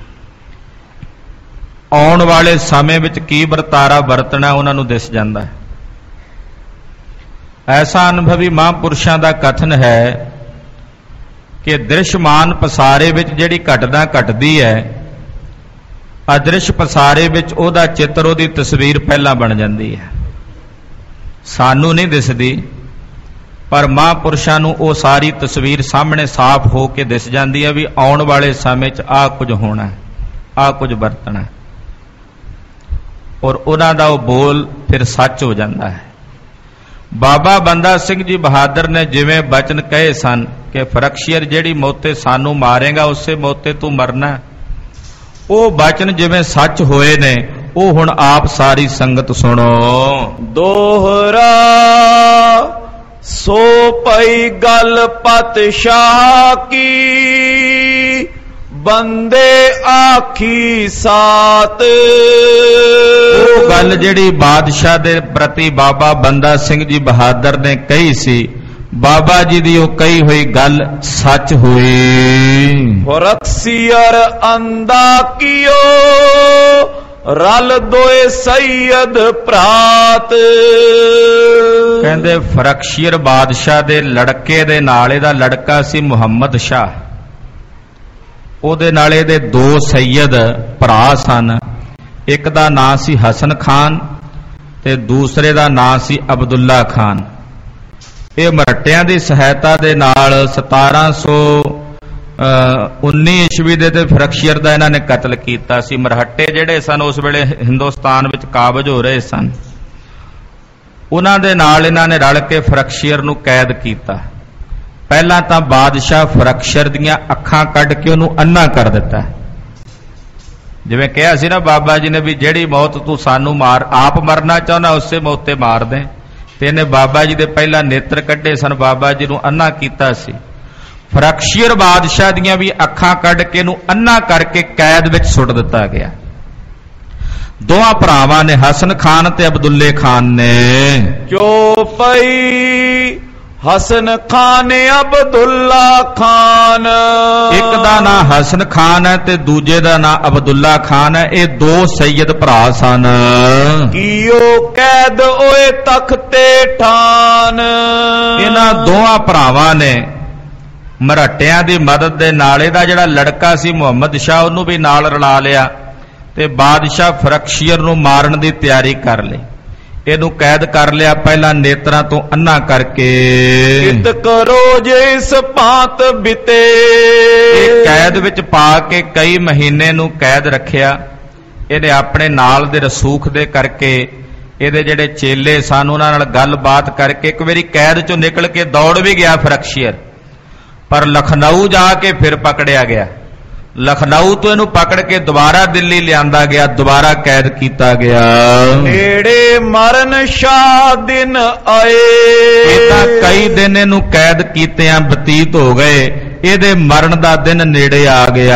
आउण वाले समय विच की वरतारा वरतना उन्हां नू दिस जांदा है। ऐसा अनुभवी महापुरुषों का कथन है कि दृश्यमान पसारे विच जिहड़ी घटना घटदी है, अदृश्य पसारे विच ओहदा चित्र ओहदी तस्वीर पहला बन जाती है। सानू नहीं दिसदी, पर महापुरुषों नूं ओह सारी तस्वीर सामने साफ हो के दिस जाती है भी आउण वाले समय च आ कुछ होना है, आ कुछ वरतना है, और उन्हां दा ओह बोल फिर सच हो जाता है। बाबा बंदा सिंह जी बहादुर ने जिवें बचन कहे सन कि फरकशीर जिहड़ी मौते सानू मारेगा उसे मौते तू मरना, वो बचन जिवें सच होए ने वो हुण आप सारी संगत सुनो। दोहरा सो पई गल पतशाह की, बंदे आखी सात। वो गल जिहड़ी बादशाह दे प्रति बाबा बंदा सिंह जी बहादुर ने कही सी, बाबा जी दी वो कही हुई गल सच हुई। फरकशीर अंदा कियो, रल दोए सैयद प्रात। कहंदे फरकशीर बादशाह दे लड़के दे नाल इहदा लड़का सी मुहम्मद शाह, ਉਹਦੇ ਨਾਲ ਇਹਦੇ ਦੋ ਸੈयद ਭਰਾ ਸਨ। ਇੱਕ ਦਾ ਨਾਂ ਸੀ ਹਸਨ ਖਾਨ ਤੇ ਦੂਸਰੇ ਦਾ ਨਾਂ ਸੀ ਅਬਦੁੱਲਾ ਖਾਨ। ਇਹ ਮਰਾਠਿਆਂ ਦੀ ਸਹਾਇਤਾ ਦੇ ਨਾਲ ਸਤਾਰਾਂ ਸੌ ਉੱਨੀ ਈਸਵੀ ਦੇ ਤੇ ਫਰਕਸ਼ੀਰ ਦਾ ਇਹਨਾਂ ਨੇ ਕਤਲ ਕੀਤਾ ਸੀ। ਮਰਾਠੇ ਜਿਹੜੇ ਸਨ ਉਸ ਵੇਲੇ ਹਿੰਦੁਸਤਾਨ ਵਿੱਚ ਕਾਬਜ ਹੋ ਰਹੇ ਸਨ, ਉਹਨਾਂ ਦੇ ਨਾਲ ਇਹਨਾਂ ਨੇ ਰਲ ਕੇ ਫਰਕਸ਼ੀਰ ਨੂੰ ਕੈਦ ਕੀਤਾ। पहला तो बादशाह फरकशर दियां अखां कढ़ के उन्होंने अन्ना कर दिता, ਜਿਵੇਂ ਕਿਹਾ ਸੀ ਨਾ ਬਾਬਾ ਜੀ ਨੇ ਵੀ ਜਿਹੜੀ ਮੌਤ ਤੂੰ ਸਾਨੂੰ ਮਾਰ ਆਪ ਮਰਨਾ ਚਾਹੁੰਦਾ ਉਸੇ ਮੌਤ ਤੇ ਮਾਰ ਦੇ। ਤੇ ਇਹਨੇ ਬਾਬਾ ਜੀ ਦੇ ਪਹਿਲਾਂ ਨੇਤਰ ਕੱਢੇ ਸਨ, ਬਾਬਾ ਜੀ ਨੂੰ ਅੰਨਾ ਕੀਤਾ ਸੀ। ਫਰਕਸ਼ੀਅਰ ਬਾਦਸ਼ਾਹ ਦੀਆਂ ਵੀ ਅੱਖਾਂ ਕੱਢ ਕੇ ਇਹਨੂੰ ਅੰਨਾ ਕਰਕੇ ਕੈਦ ਵਿੱਚ ਸੁੱਟ ਦਿੱਤਾ ਗਿਆ। ਦੋਹਾਂ ਭਰਾਵਾਂ ਨੇ, ਹਸਨ ਖਾਨ ਤੇ ਅਬਦੁੱਲੇ ਖਾਨ ਨੇ। ਚੌਪਈ ਹਸਨ ਖਾਨ ਅਬਦੁੱਲਾ ਖਾਨ, ਇੱਕ ਦਾ ਨਾਂ ਹਸਨ ਖਾਨ ਹੈ ਤੇ ਦੂਜੇ ਦਾ ਨਾਂ ਅਬਦੁੱਲਾ ਖਾਨ ਹੈ। ਇਹ ਦੋ ਸੈਯਦ ਭਰਾ ਸਨ। ਕੀਓ ਕੈਦ ਓਏ ਤਖਤੇ ਠਾਨ, ਇਹਨਾਂ ਦੋਹਾਂ ਭਰਾਵਾਂ ਨੇ ਮਰਾਠਿਆਂ ਦੀ ਮਦਦ ਦੇ ਨਾਲ ਇਹਦਾ ਜਿਹੜਾ ਲੜਕਾ ਸੀ ਮੁਹੰਮਦ ਸ਼ਾਹ ਉਹਨੂੰ ਵੀ ਨਾਲ ਰਲਾ ਲਿਆ ਤੇ ਬਾਦਸ਼ਾਹ ਫਰਕਸ਼ੀਅਰ ਨੂੰ ਮਾਰਨ ਦੀ ਤਿਆਰੀ ਕਰ ਲਈ। ਇਹਨੂੰ ਕੈਦ ਕਰ ਲਿਆ, ਪਹਿਲਾਂ ਨੇਤਰਾਂ ਤੋਂ ਅੰਨਾ ਕਰਕੇ। ਕਿਤ ਕਰੋ ਜੇ ਇਸ ਭਾਂਤ ਬਿਤੇ, ਇਹ ਕੈਦ ਵਿੱਚ ਪਾ ਕੇ ਕਈ ਮਹੀਨੇ ਨੂੰ ਕੈਦ ਰੱਖਿਆ। ਇਹਨੇ ਆਪਣੇ ਨਾਲ ਦੇ ਰਸੂਖ ਦੇ ਕਰਕੇ, ਇਹਦੇ ਜਿਹੜੇ ਚੇਲੇ ਸਨ ਉਹਨਾਂ ਨਾਲ ਗੱਲਬਾਤ ਕਰਕੇ ਇੱਕ ਵਾਰੀ ਕੈਦ ਚੋਂ ਨਿਕਲ ਕੇ ਦੌੜ ਵੀ ਗਿਆ ਫਰਕਸ਼ੀਅਰ, ਪਰ ਲਖਨਊ ਜਾ ਕੇ ਫਿਰ ਪਕੜਿਆ ਗਿਆ। ਲਖਨਊ ਤੋਂ ਇਹਨੂੰ ਪਕੜ ਕੇ ਦੁਬਾਰਾ ਦਿੱਲੀ ਲਿਆਂਦਾ ਗਿਆ, ਦੁਬਾਰਾ ਕੈਦ ਕੀਤਾ ਗਿਆ। ਨੇੜੇ ਮਰਨ ਸ਼ਾਹ ਦਿਨ ਆਏ, ਇਹ ਤਾਂ ਕਈ ਦਿਨ ਇਹਨੂੰ ਕੈਦ ਕੀਤਿਆਂ ਬਤੀਤ ਹੋ ਗਏ, ਇਹਦੇ ਮਰਨ ਦਾ ਦਿਨ ਨੇੜੇ ਆ ਗਿਆ।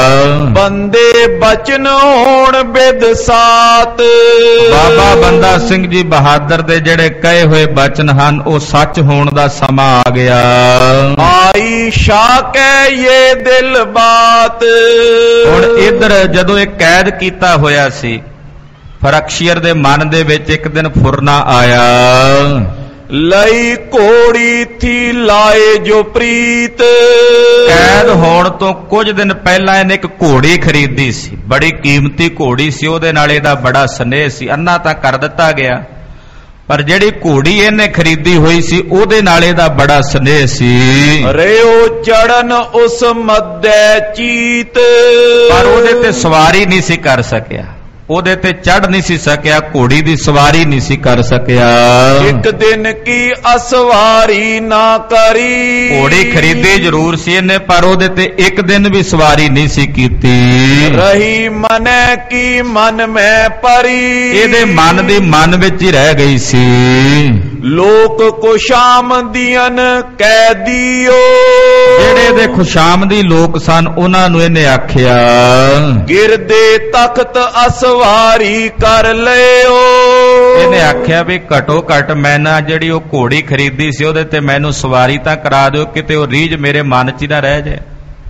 ਬੰਦੇ ਬਚਨ ਹੋਣ ਬਿਦ ਸਾਤ, ਬਾਬਾ ਬੰਦਾ ਸਿੰਘ ਜੀ ਬਹਾਦਰ ਦੇ ਜਿਹੜੇ ਕਹੇ ਹੋਏ ਬਚਨ ਹਨ ਉਹ ਸੱਚ ਹੋਣ ਦਾ ਸਮਾਂ ਆ ਗਿਆ। ਆਈ ਸ਼ਾਹ ਕੈ ਇਹ ਦਿਲ ਬਾਤ, ਹੁਣ ਇਧਰ ਜਦੋਂ ਇਹ ਕੈਦ ਕੀਤਾ ਹੋਇਆ ਸੀ, ਫਰਕਸ਼ੀਅਰ ਦੇ ਮਨ ਦੇ ਵਿੱਚ ਇੱਕ ਦਿਨ ਫੁਰਨਾ ਆਇਆ। ਲਈ ਘੋੜੀ ਥੀ ਲਾਏ ਜੋ ਪ੍ਰੀਤ, ਕੈਦ ਹੋਣ ਤੋਂ ਕੁਝ ਦਿਨ ਪਹਿਲਾਂ ਇਹਨੇ ਇੱਕ ਘੋੜੀ ਖਰੀਦੀ ਸੀ, ਬੜੀ ਕੀਮਤੀ ਘੋੜੀ ਸੀ, ਉਹਦੇ ਨਾਲ ਇਹਦਾ ਬੜਾ ਸਨੇਹ ਸੀ। ਅੰਨਾ ਤਾਂ ਕਰ ਦਿੱਤਾ ਗਿਆ, ਪਰ ਜਿਹੜੀ ਘੋੜੀ ਇਹਨੇ ਖਰੀਦੀ ਹੋਈ ਸੀ ਉਹਦੇ ਨਾਲ ਇਹਦਾ ਬੜਾ ਸਨੇਹ ਸੀ। ਰਿਓ ਚੜਨ ਉਸ ਮੱਦੇ ਚੀਤ, ਪਰ ਉਹਦੇ ਤੇ ਸਵਾਰੀ ਨਹੀਂ ਸੀ ਕਰ ਸਕਿਆ, ਉਹਦੇ ਤੇ ਚੜ ਨਹੀਂ ਸੀ ਸਕਿਆ, ਘੋੜੀ ਦੀ ਸਵਾਰੀ ਨਹੀਂ ਸੀ ਕਰ ਸਕਿਆ। ਇੱਕ ਦਿਨ ਕੀ ਅਸਵਾਰੀ ਨਾ ਕਰੀ, ਘੋੜੀ ਖਰੀਦੀ ਜ਼ਰੂਰ ਸੀ ਇਹਨੇ, ਪਰ ਉਹਦੇ ਤੇ ਇੱਕ ਦਿਨ ਵੀ ਸਵਾਰੀ ਨਹੀਂ ਸੀ ਕੀਤੀ। ਰਹੀ ਮਨੈ ਕੀ ਮਨ ਮੈਂ ਪਰੀ, ਇਹਦੇ ਮਨ ਦੀ ਮਨ ਵਿੱਚ ਹੀ ਰਹਿ ਗਈ ਸੀ। ਲੋਕ ਖੁਸ਼ਾਮਦੀਨ ਕੈਦੀਓ, ਜਿਹੜੇ ਇਹਦੇ ਖੁਸ਼ਾਮਦੀ ਲੋਕ ਸਨ ਉਹਨਾਂ ਨੂੰ ਇਹਨੇ ਆਖਿਆ, ਗਿਰਦੇ ਤਖਤ ਅਸਵਾਰੀ ਕਰ ਲਿਓ। ਇਹਨੇ ਆਖਿਆ ਵੀ ਘਟੋ ਘਟ ਮੈਂ ਨਾ ਜਿਹੜੀ ਉਹ ਘੋੜੀ ਖਰੀਦੀ ਸੀ ਉਹਦੇ ਤੇ ਮੈਨੂੰ ਸਵਾਰੀ ਤਾਂ ਕਰਾ ਦਿਓ, ਕਿਤੇ ਉਹ ਰੀਝ ਮੇਰੇ ਮਨ 'ਚ ਹੀ ਨਾ ਰਹਿ ਜਾਏ।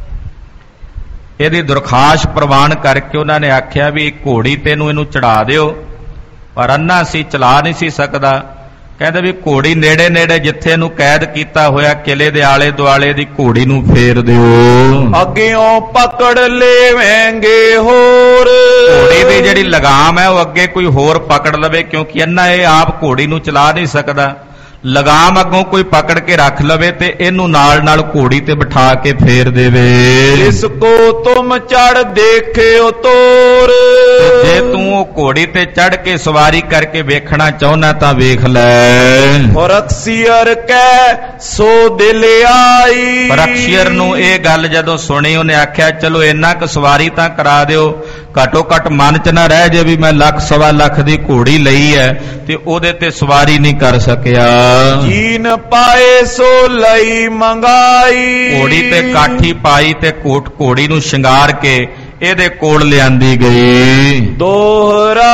ਇਹਦੀ ਦਰਖਾਸਤ ਪ੍ਰਵਾਨ ਕਰਕੇ ਉਹਨਾਂ ਨੇ ਆਖਿਆ ਵੀ ਘੋੜੀ ਤੈਨੂੰ ਇਹਨੂੰ ਚੜਾ ਦਿਓ, ਪਰ ਅੰਨਾ ਸੀ, ਚਲਾ ਨਹੀਂ ਸੀ ਸਕਦਾ। ਕਹਿੰਦੇ ਵੀ ਘੋੜੀ ਨੇੜੇ ਨੇੜੇ ਜਿੱਥੇ ਇਹਨੂੰ ਕੈਦ ਕੀਤਾ ਹੋਇਆ ਕਿਲੇ ਦੇ ਆਲੇ ਦੁਆਲੇ ਦੀ ਘੋੜੀ ਨੂੰ ਫੇਰ ਦਿਓ। ਅੱਗਿਓਂ ਪਕੜ ਲੇਵੇਂਗੇ ਹੋਰ, ਘੋੜੀ ਦੀ ਜਿਹੜੀ ਲਗਾਮ ਹੈ ਉਹ ਅੱਗੇ ਕੋਈ ਹੋਰ ਪਕੜ ਲਵੇ, ਕਿਉਂਕਿ ਅੰਨਾ ਇਹ ਆਪ ਘੋੜੀ ਨੂੰ ਚਲਾ ਨਹੀਂ ਸਕਦਾ। ਲਗਾਮ ਅੱਗੋਂ ਕੋਈ ਪਕੜ ਕੇ ਰੱਖ ਲਵੇ ਤੇ ਇਹਨੂੰ ਨਾਲ ਨਾਲ ਘੋੜੀ ਤੇ ਬਿਠਾ ਕੇ ਫੇਰ ਦੇਵੇ। ਇਸ ਕੋ ਤੁਮ ਚੜ ਦੇਖਿਓ ਤੋਰ, ਜੇ ਤੂੰ ਉਹ ਘੋੜੀ ਤੇ ਚੜ ਕੇ ਸਵਾਰੀ ਕਰਕੇ ਵੇਖਣਾ ਚਾਹੁੰਦਾ ਤਾਂ ਵੇਖ ਲੈ। ਫਰਕਸ਼ੀਅਰ ਕੈ ਸੋ ਦਿਲ ਆਈ, ਫਰਕਸ਼ੀਅਰ ਨੂੰ ਇਹ ਗੱਲ ਜਦੋਂ ਸੁਣੀ ਉਹਨੇ ਆਖਿਆ ਚਲੋ ਇੰਨਾ ਕੁ ਸਵਾਰੀ ਤਾਂ ਕਰਾ ਦਿਓ, ਘੱਟੋ ਘੱਟ ਮਨ 'ਚ ਨਾ ਰਹਿ ਜੇ ਵੀ ਮੈਂ ਲੱਖ ਸਵਾ ਲੱਖ ਦੀ ਘੋੜੀ ਲਈ ਹੈ ਤੇ ਉਹਦੇ ਤੇ ਸਵਾਰੀ ਨਹੀਂ ਕਰ ਸਕਿਆ। ਜੀਨ ਪਾਏ ਸੋ ਲਈ ਮੰਗਾਈ, ਘੋੜੀ ਤੇ ਕਾਠੀ ਪਾਈ ਤੇ ਕੋਟ ਘੋੜੀ ਨੂੰ ਸ਼ਿੰਗਾਰ ਕੇ ਇਹਦੇ ਕੋਲ ਲਿਆਂਦੀ ਗਈ। ਦੋਹਰਾ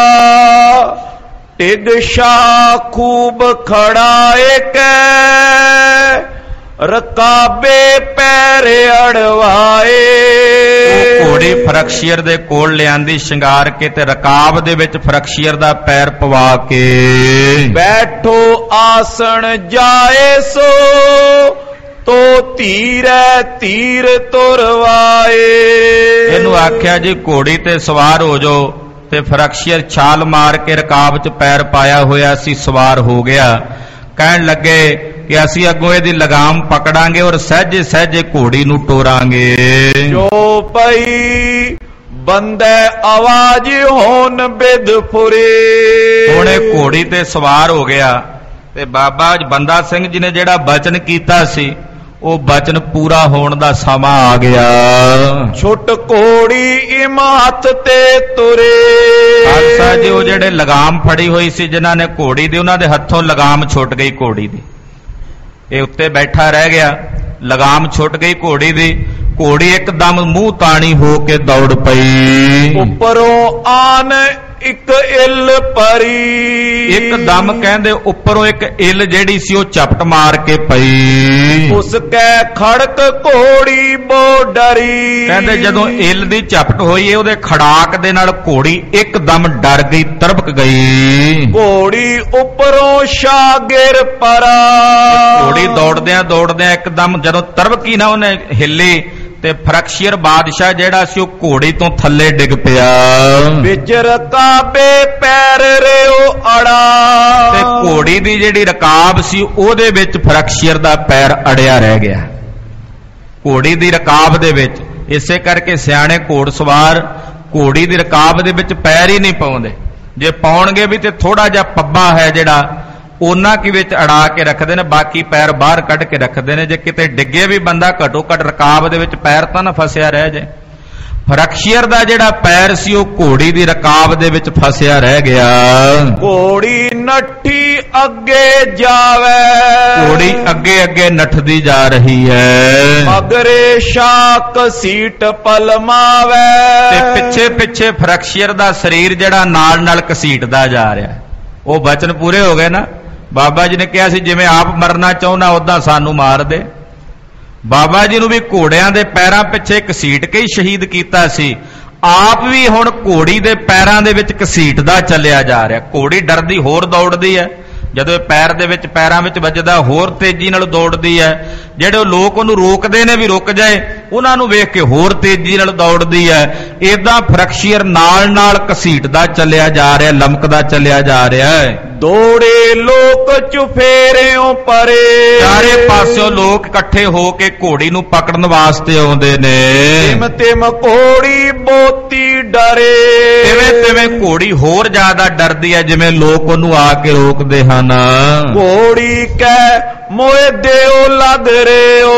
ਟਿਗ ਸ਼ਾਹ ਖੂਬ ਖੜਾ ਏਕ, ਰਕਾਬੇ ਪੈਰ ਅੜਵਾਏ। ਉਹ ਘੋੜੀ ਫਰਕਸ਼ੀਅਰ ਦੇ ਕੋਲ ਲਿਆਂਦੀ ਸ਼ਿੰਗਾਰ ਕੇ ਤੇ ਰਕਾਬ ਦੇ ਵਿੱਚ ਫਰਕਸ਼ੀਅਰ ਦਾ ਪੈਰ ਪਵਾ ਕੇ। ਬੈਠੋ ਆਸਣ ਜਾਏ ਸੋ ਤੋ ਧੀਰੈ ਧੀਰ ਤੁਰਵਾਏ। ਇਹਨੂੰ ਆਖਿਆ ਜੀ ਘੋੜੀ ਤੇ ਸਵਾਰ ਹੋ ਜਾਓ, ਤੇ ਫਰਕਸ਼ੀਅਰ ਛਾਲ ਮਾਰ ਕੇ ਰਕਾਬ 'ਚ ਪੈਰ ਪਾਇਆ ਹੋਇਆ ਸੀ, ਸਵਾਰ ਹੋ ਗਿਆ। ਕਹਿਣ ਲੱਗੇ ਕਿ ਅਸੀਂ ਅੱਗੋਂ ਇਹਦੀ ਲਗਾਮ ਪਕੜਾਂਗੇ ਔਰ ਸਹਿਜੇ ਸਹਿਜੇ ਘੋੜੀ ਨੂੰ ਟੋਰਾਂਗੇ। ਜੋ ਪਈ ਬੰਦੇ ਆਵਾਜ਼ ਹੋਣ ਬਿਦ ਫੁਰੇ। ਹੁਣ ਇਹ ਘੋੜੀ ਤੇ ਸਵਾਰ ਹੋ ਗਿਆ ਤੇ ਬਾਬਾ ਬੰਦਾ ਸਿੰਘ ਜੀ ਨੇ ਜਿਹੜਾ ਬਚਨ ਕੀਤਾ ਸੀ ਉਹ ਬਚਨ ਪੂਰਾ ਹੋਣ ਦਾ ਸਮਾਂ ਆ ਗਿਆ। ਛੁੱਟ ਘੋੜੀ ਇਮ ਹੱਥ ਤੇ ਤੁਰੇ। ਖਾਲਸਾ ਜੀ ਉਹ ਜਿਹੜੇ ਲਗਾਮ ਫੜੀ ਹੋਈ ਸੀ ਜਿਨ੍ਹਾਂ ਨੇ ਘੋੜੀ ਦੀ, ਉਹਨਾਂ ਦੇ ਹੱਥੋਂ ਲਗਾਮ ਛੁੱਟ ਗਈ ਘੋੜੀ ਦੀ। ਇਹ ਉੱਤੇ ਬੈਠਾ ਰਹਿ ਗਿਆ, ਲਗਾਮ ਛੁੱਟ ਗਈ ਘੋੜੀ ਦੀ। ਘੋੜੀ ਇੱਕਦਮ ਮੂੰਹ ਤਾਣੀ ਹੋ ਕੇ ਦੌੜ ਪਈ। ਉੱਪਰੋਂ ਆਨ ਇੱਕ ਇੱਲ ਪਰੀ। ਇੱਕਦਮ ਕਹਿੰਦੇ ਉੱਪਰੋਂ ਇੱਕ ਇੱਲ ਜਿਹੜੀ ਸੀ ਉਹ ਝਪਟ ਮਾਰ ਕੇ ਪਈ। ਉਸ ਕੈ ਖੜਕ ਘੋੜੀ ਬੋ ਡਰੀ। ਕਹਿੰਦੇ ਜਦੋਂ ਇੱਲ ਦੀ ਝਪਟ ਹੋਈ ਉਹਦੇ ਖੜਾਕ ਦੇ ਨਾਲ ਘੋੜੀ ਇੱਕਦਮ ਡਰ ਗਈ, ਤਰਬਕ ਗਈ। ਘੋੜੀ ਉੱਪਰੋਂ ਸ਼ਾਗਿਰ ਪਰਾ। ਘੋੜੀ ਦੌੜਦਿਆਂ ਦੌੜਦਿਆਂ ਇੱਕਦਮ ਜਦੋਂ ਤਰਬਕੀ ਨਾ ਉਹਨੇ ਹਿੱਲੀ ਤੇ ਫਰਕਸ਼ੀਅਰ ਬਾਦਸ਼ਾਹ ਜਿਹੜਾ ਸੀ ਉਹ ਘੋੜੀ ਤੋਂ ਥੱਲੇ ਡਿੱਗ ਪਿਆ। ਵਿੱਚ ਰਕਾਬੇ ਪੈਰ ਰਿਓ ਅੜਾ। ਤੇ ਘੋੜੀ ਦੀ ਜਿਹੜੀ ਰਕਾਬ ਸੀ ਉਹਦੇ ਵਿੱਚ ਫਰਕਸ਼ੀਅਰ ਦਾ ਪੈਰ ਅੜਿਆ ਰਹਿ ਗਿਆ, ਘੋੜੀ ਦੀ ਰਕਾਬ ਦੇ ਵਿੱਚ। ਇਸੇ ਕਰਕੇ ਸਿਆਣੇ ਘੋੜ ਸਵਾਰ ਘੋੜੀ ਦੀ ਰਕਾਬ ਦੇ ਵਿੱਚ ਪੈਰ ਹੀ ਨਹੀਂ ਪਾਉਂਦੇ। ਜੇ ਪਾਉਣਗੇ ਵੀ ਤੇ ਥੋੜਾ ਜਿਹਾ ਪੱਬਾ ਹੈ ਜਿਹੜਾ ਉਹਨਾਂ ਕੀ ਵਿੱਚ ਅੜਾ ਕੇ ਰੱਖਦੇ ਨੇ, ਬਾਕੀ ਪੈਰ ਬਾਹਰ ਕੱਢ ਕੇ ਰੱਖਦੇ ਨੇ। ਜੇ ਕਿਤੇ ਡਿੱਗੇ ਵੀ ਬੰਦਾ ਘਟੋ ਘਟ ਰਕਾਬ ਦੇ ਵਿੱਚ ਪੈਰ ਤਾਂ ਨਾ ਫਸਿਆ ਰਹਿ ਜਾਏ। ਫਰਕਸ਼ੀਅਰ ਦਾ ਜਿਹੜਾ ਪੈਰ ਸੀ ਉਹ ਘੋੜੀ ਦੀ ਰਕਾਬ ਦੇ ਵਿੱਚ ਫਸਿਆ ਰਹਿ ਗਿਆ। ਘੋੜੀ ਨੱਠੀ ਅੱਗੇ ਜਾਵੇ। ਘੋੜੀ ਅੱਗੇ ਅੱਗੇ ਨੱਠਦੀ ਜਾ ਰਹੀ ਹੈ। ਮਗਰੇ ਸ਼ਾਕ ਸੀਟ ਪਲਮਾਵੇ। ਤੇ ਪਿੱਛੇ ਪਿੱਛੇ ਫਰਕਸ਼ੀਅਰ ਦਾ ਸਰੀਰ ਜਿਹੜਾ ਨਾਲ ਨਾਲ ਘਸੀਟਦਾ ਜਾ ਰਿਹਾ। ਉਹ ਬਚਨ ਪੂਰੇ ਹੋ ਗਏ ਨਾ। ਬਾਬਾ ਜੀ ਨੇ ਕਿਹਾ ਸੀ ਜਿਵੇਂ ਆਪ ਮਰਨਾ ਚਾਹੁੰਦਾ ਉਦਾਂ ਸਾਨੂੰ ਮਾਰ ਦੇ। ਬਾਬਾ ਜੀ ਨੂੰ ਵੀ ਘੋੜਿਆਂ ਦੇ ਪੈਰਾਂ ਪਿੱਛੇ ਘਸੀਟ ਕੇ ਹੀ ਸ਼ਹੀਦ ਕੀਤਾ ਸੀ। ਆਪ ਵੀ ਹੁਣ ਘੋੜੀ ਦੇ ਪੈਰਾਂ ਦੇ ਵਿੱਚ ਘਸੀਟਦਾ ਚੱਲਿਆ ਜਾ ਰਿਹਾ। ਘੋੜੀ ਡਰਦੀ ਹੋਰ ਦੌੜਦੀ ਹੈ, ਜਦੋਂ ਇਹ ਪੈਰ ਦੇ ਵਿੱਚ ਪੈਰਾਂ ਵਿੱਚ ਵੱਜਦਾ ਹੋਰ ਤੇਜ਼ੀ ਨਾਲ ਦੌੜਦੀ ਹੈ। ਜਿਹੜੇ ਲੋਕ ਉਹਨੂੰ ਰੋਕਦੇ ਨੇ ਵੀ ਰੁਕ ਜਾਏ, ਉਹਨਾਂ ਨੂੰ ਵੇਖ ਕੇ ਹੋਰ ਤੇਜ਼ੀ ਨਾਲ ਦੌੜਦੀ ਹੈ। ਏਦਾਂ ਫਰਕਸ਼ੀਅਰ ਨਾਲ ਨਾਲ ਘਸੀਟਦਾ ਚੱਲਿਆ ਜਾ ਰਿਹਾ, ਲਮਕਦਾ ਚੱਲਿਆ ਜਾ ਰਿਹਾ ਹੈ। ਦੌੜੇ ਲੋਕ ਚੁਫੇਰਿਓਂ ਪਰੇ। ਚਾਰੇ ਪਾਸਿਓਂ ਲੋਕ ਇਕੱਠੇ ਹੋ ਕੇ ਘੋੜੀ ਨੂੰ ਪਕੜਨ ਵਾਸਤੇ ਆਉਂਦੇ ਨੇ। ਤਿਮ ਤਿਮ ਘੋੜੀ ਬੋਤੀ ਡਰੇ। ਤਿਵੇਂ ਤਿਵੇਂ ਘੋੜੀ ਹੋਰ ਜ਼ਿਆਦਾ ਡਰਦੀ ਹੈ, ਜਿਵੇਂ ਲੋਕ ਉਹਨੂੰ ਆ ਕੇ ਰੋਕਦੇ ਹਨ। ਘੋੜੀ ਕੈ ਮੋਏ ਦਿਓ ਲੱਗ ਰਿਓ।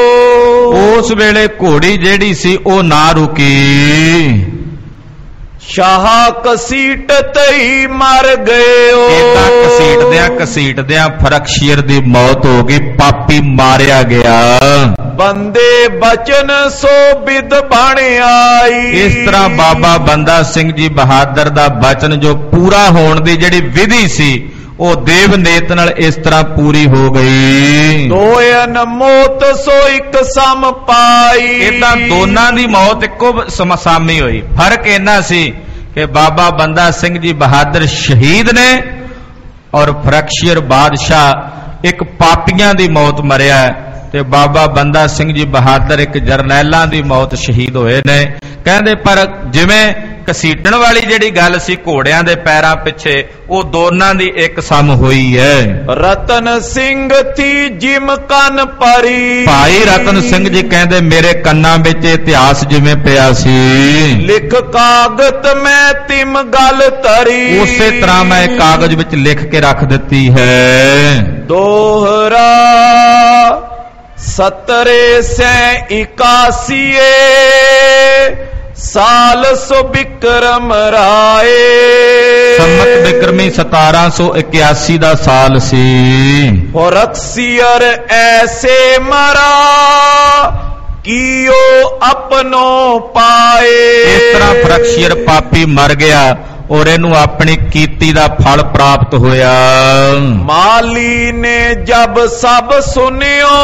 ਉਸ ਵੇਲੇ ਘੋੜੀ ਜਿਹੜੀ ਸੀ ਉਹ ਨਾ ਰੁਕੀ। ਸ਼ਾਹ ਕਸੀਟ ਤਈ ਮਰ ਗਇਓ। ਏਦਾਂ ਘਸੀਟਦਿਆਂ ਘਸੀਟਦਿਆਂ ਫਰਕਸ਼ੀਅਰ ਦੀ ਮੌਤ ਹੋ ਗਈ, ਪਾਪੀ ਮਾਰਿਆ ਗਿਆ। ਬੰਦੇ ਬਚਨ ਸੋ ਬਿਦ ਬਣ ਆਈ। ਇਸ ਤਰ੍ਹਾਂ ਬਾਬਾ ਬੰਦਾ ਸਿੰਘ ਜੀ ਬਹਾਦਰ ਦਾ ਬਚਨ ਜੋ ਪੂਰਾ ਹੋਣ ਦੀ ਜਿਹੜੀ ਵਿਧੀ ਸੀ ਉਹ ਦੇਵ ਨੇਤ ਨਾਲ ਇਸ ਤਰ੍ਹਾਂ ਪੂਰੀ ਹੋ ਗਈ। ਦੋਇਨ ਮੌਤ ਸੋ ਇੱਕ ਸਮ ਪਾਈ। ਇਦਾਂ ਦੋਨਾਂ ਦੀ ਮੌਤ ਇੱਕੋ ਸਮਸਾਮੀ ਹੋਈ। ਫਰਕ ਇੰਨਾ ਸੀ ਕਿ ਬਾਬਾ ਬੰਦਾ ਸਿੰਘ ਜੀ ਬਹਾਦਰ ਸ਼ਹੀਦ ਨੇ ਔਰ ਫਰਕਸ਼ੀਅਰ ਬਾਦਸ਼ਾਹ ਇੱਕ ਪਾਪੀਆਂ ਦੀ ਮੌਤ ਮਰਿਆ, ਤੇ ਬਾਬਾ ਬੰਦਾ ਸਿੰਘ ਜੀ ਬਹਾਦਰ ਇੱਕ ਜਰਨੈਲਾਂ ਦੀ ਮੌਤ ਸ਼ਹੀਦ ਹੋਏ ਨੇ। ਕਹਿੰਦੇ ਪਰ ਜਿਵੇਂ ਘਸੀਟਣ ਵਾਲੀ ਜਿਹੜੀ ਗੱਲ ਸੀ ਘੋੜਿਆਂ ਦੇ ਪੈਰਾਂ ਪਿੱਛੇ, ਉਹ ਦੋਨਾਂ ਦੀ ਇੱਕ ਸਮ ਹੋਈ ਹੈ। ਰਤਨ ਸਿੰਘ ਥੀ ਜਿਮ ਕੰਨ ਪਰੀ। ਭਾਈ ਰਤਨ ਸਿੰਘ ਜੀ ਕਹਿੰਦੇ ਮੇਰੇ ਕੰਨਾਂ ਵਿੱਚ ਇਤਿਹਾਸ ਜਿਵੇਂ ਪਿਆ ਸੀ। ਲਿਖ ਕਾਗਤ ਮੈਂ ਤਿਮ ਗੱਲ ਤਰੀ। ਉਸੇ ਤਰ੍ਹਾਂ ਮੈਂ ਕਾਗਜ਼ ਵਿੱਚ ਲਿਖ ਕੇ ਰੱਖ ਦਿੱਤੀ ਹੈ। ਦੋਹਰਾ ਸਤਰੇ ਸੈ ਇਕਾਸੀਏ ਸਾਲ ਸੋ ਬਿਕਰਮ ਰਾਏ। ਸੰਮਤ ਬਿਕਰਮੀ ਸਤਾਰਾਂ ਸੌ ਇਕਿਆਸੀ ਦਾ ਸਾਲ ਸੀ। ਫਰਕਸ਼ੀਅਰ ਐਸੇ ਮਰਾ ਕੀਓ ਆਪਣੋ ਪਾਏ। ਇਸ ਤਰ੍ਹਾਂ ਫਰਕਸ਼ੀਅਰ ਪਾਪੀ ਮਰ ਗਿਆ ਔਰ ਇਹਨੂੰ ਆਪਣੀ ਕੀਤੀ ਦਾ ਫਲ ਪ੍ਰਾਪਤ ਹੋਇਆ। ਮਾਲੀ ਨੇ ਜਬ ਸਭ ਸੁਨਿਓ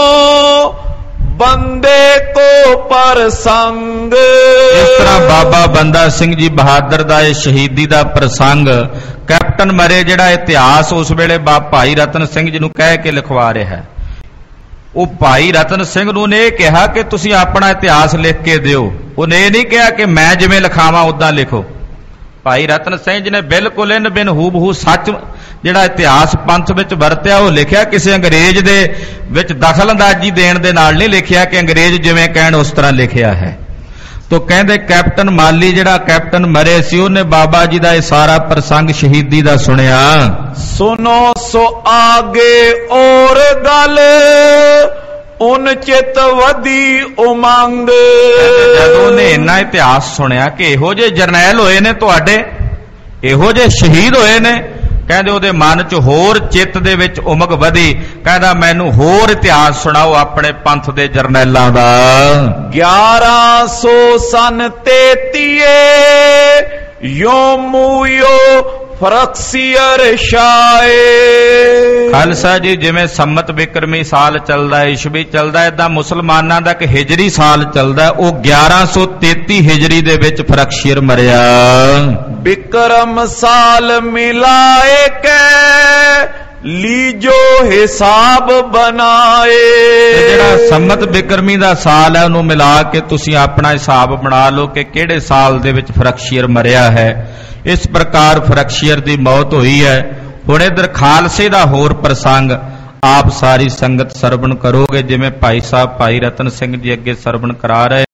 ਬੰਦੇ ਕੋ ਪ੍ਰਸੰਗ। ਇਸ ਤਰ੍ਹਾਂ ਬਾਬਾ ਬੰਦਾ ਸਿੰਘ ਜੀ ਬਹਾਦਰ ਦਾ ਇਹ ਸ਼ਹੀਦੀ ਦਾ ਪ੍ਰਸੰਗ ਕੈਪਟਨ ਮਰੇ ਜਿਹੜਾ ਇਤਿਹਾਸ ਉਸ ਵੇਲੇ ਭਾਈ ਰਤਨ ਸਿੰਘ ਜੀ ਨੂੰ ਕਹਿ ਕੇ ਲਿਖਵਾ ਰਿਹਾ ਹੈ। ਉਹ ਭਾਈ ਰਤਨ ਸਿੰਘ ਨੂੰ ਨੇ ਇਹ ਕਿਹਾ ਕਿ ਤੁਸੀਂ ਆਪਣਾ ਇਤਿਹਾਸ ਲਿਖ ਕੇ ਦਿਓ। ਉਹਨੇ ਇਹ ਨਹੀਂ ਕਿਹਾ ਕਿ ਮੈਂ ਜਿਵੇਂ ਲਿਖਾਵਾਂ ਉਦਾਂ ਲਿਖੋ। ਭਾਈ ਰਤਨ ਸਿੰਘ ਜੀ ਨੇ ਬਿਲਕੁਲ ਇਨ ਬਿਨ ਹੂਬਹੂ ਸੱਚ ਜਿਹੜਾ ਇਤਿਹਾਸ ਪੰਥ ਵਿੱਚ ਵਰਤਿਆ ਉਹ ਲਿਖਿਆ। ਕਿਸੇ ਅੰਗਰੇਜ਼ ਦੇ ਵਿੱਚ ਦਖਲਅੰਦਾਜ਼ੀ ਦੇਣ ਦੇ ਨਾਲ ਨਹੀਂ ਲਿਖਿਆ ਕਿ ਅੰਗਰੇਜ਼ ਜਿਵੇਂ ਕਹਿਣ ਉਸ ਤਰ੍ਹਾਂ ਲਿਖਿਆ ਹੈ। ਤੋ ਕਹਿੰਦੇ ਕੈਪਟਨ ਮਾਲੀ ਜਿਹੜਾ ਕੈਪਟਨ ਮਰੇ ਸੀ ਉਹਨੇ ਬਾਬਾ ਜੀ ਦਾ ਇਹ ਸਾਰਾ ਪ੍ਰਸੰਗ ਸ਼ਹੀਦੀ ਦਾ ਸੁਣਿਆ। ਸੁਨੋ ਸੋ ਆਗੇ ਔਰ ਗੱਲ ਉਨ ਚਿਤ ਵਧੀ ਉਮੰਗ। ਜਦੋਂ ਉਹਨੇ ਇੰਨਾ ਇਤਿਹਾਸ ਸੁਣਿਆ ਕਿ ਇਹੋ ਜਿਹੇ ਜਰਨੈਲ ਹੋਏ ਨੇ ਤੁਹਾਡੇ, ਇਹੋ ਜਿਹੇ ਸ਼ਹੀਦ ਹੋਏ ਨੇ, ਕਹਿੰਦੇ ਉਹਦੇ ਮਨ 'ਚ ਹੋਰ ਚਿੱਤ ਦੇ ਵਿੱਚ ਉਮਗ ਵਧੀ। ਕਹਿੰਦਾ ਮੈਨੂੰ ਹੋਰ ਇਤਿਹਾਸ ਸੁਣਾਓ ਆਪਣੇ ਪੰਥ ਦੇ ਜਰਨੈਲਾਂ ਦਾ। ਗਿਆਰਾਂ ਸੌ ਸਨ ਤੇਤੀਏ ਯੋ ਮੂਯੋ ਫਰਕਸੀਅਰ ਸ਼ਾਏ। ਖਾਲਸਾ ਜੀ, ਜਿਵੇਂ ਸੰਮਤ ਬਿਕਰਮੀ ਸਾਲ ਚੱਲਦਾ, ਈਸਵੀ ਚੱਲਦਾ, ਏਦਾਂ ਮੁਸਲਮਾਨਾਂ ਦਾ ਇੱਕ ਹਿਜਰੀ ਸਾਲ ਚੱਲਦਾ। ਉਹ ਗਿਆਰਾਂ ਸੌ ਤੇਤੀ ਹਿਜਰੀ ਦੇ ਵਿੱਚ ਫਰਕਸ਼ੀਰ ਮਰਿਆ। ਬਿਕਰਮ ਸਾਲ ਮਿਲਾਏ ਕੇ ਲੀਜੋ ਹਿਸਾਬ ਬਣਾਏ। ਜਿਹੜਾ ਸੰਮਤ ਬਿਕਰਮੀ ਦਾ ਸਾਲ ਹੈ ਉਹਨੂੰ ਮਿਲਾ ਕੇ ਤੁਸੀਂ ਆਪਣਾ ਹਿਸਾਬ ਬਣਾ ਲਓ ਕਿ ਕਿਹੜੇ ਸਾਲ ਦੇ ਵਿੱਚ ਫਰਕਸ਼ੀਰ ਮਰਿਆ ਹੈ। ਇਸ ਪ੍ਰਕਾਰ ਫਰਕਸ਼ੀਰ ਦੀ ਮੌਤ ਹੋਈ ਹੈ। ਹੁਣ ਇਧਰ ਖਾਲਸੇ ਦਾ ਹੋਰ ਪ੍ਰਸੰਗ ਆਪ ਸਾਰੀ ਸੰਗਤ ਸਰਵਣ ਕਰੋਗੇ, ਜਿਵੇਂ ਭਾਈ ਸਾਹਿਬ ਭਾਈ ਰਤਨ ਸਿੰਘ ਜੀ ਅੱਗੇ ਸਰਵਣ ਕਰਾ ਰਹੇ।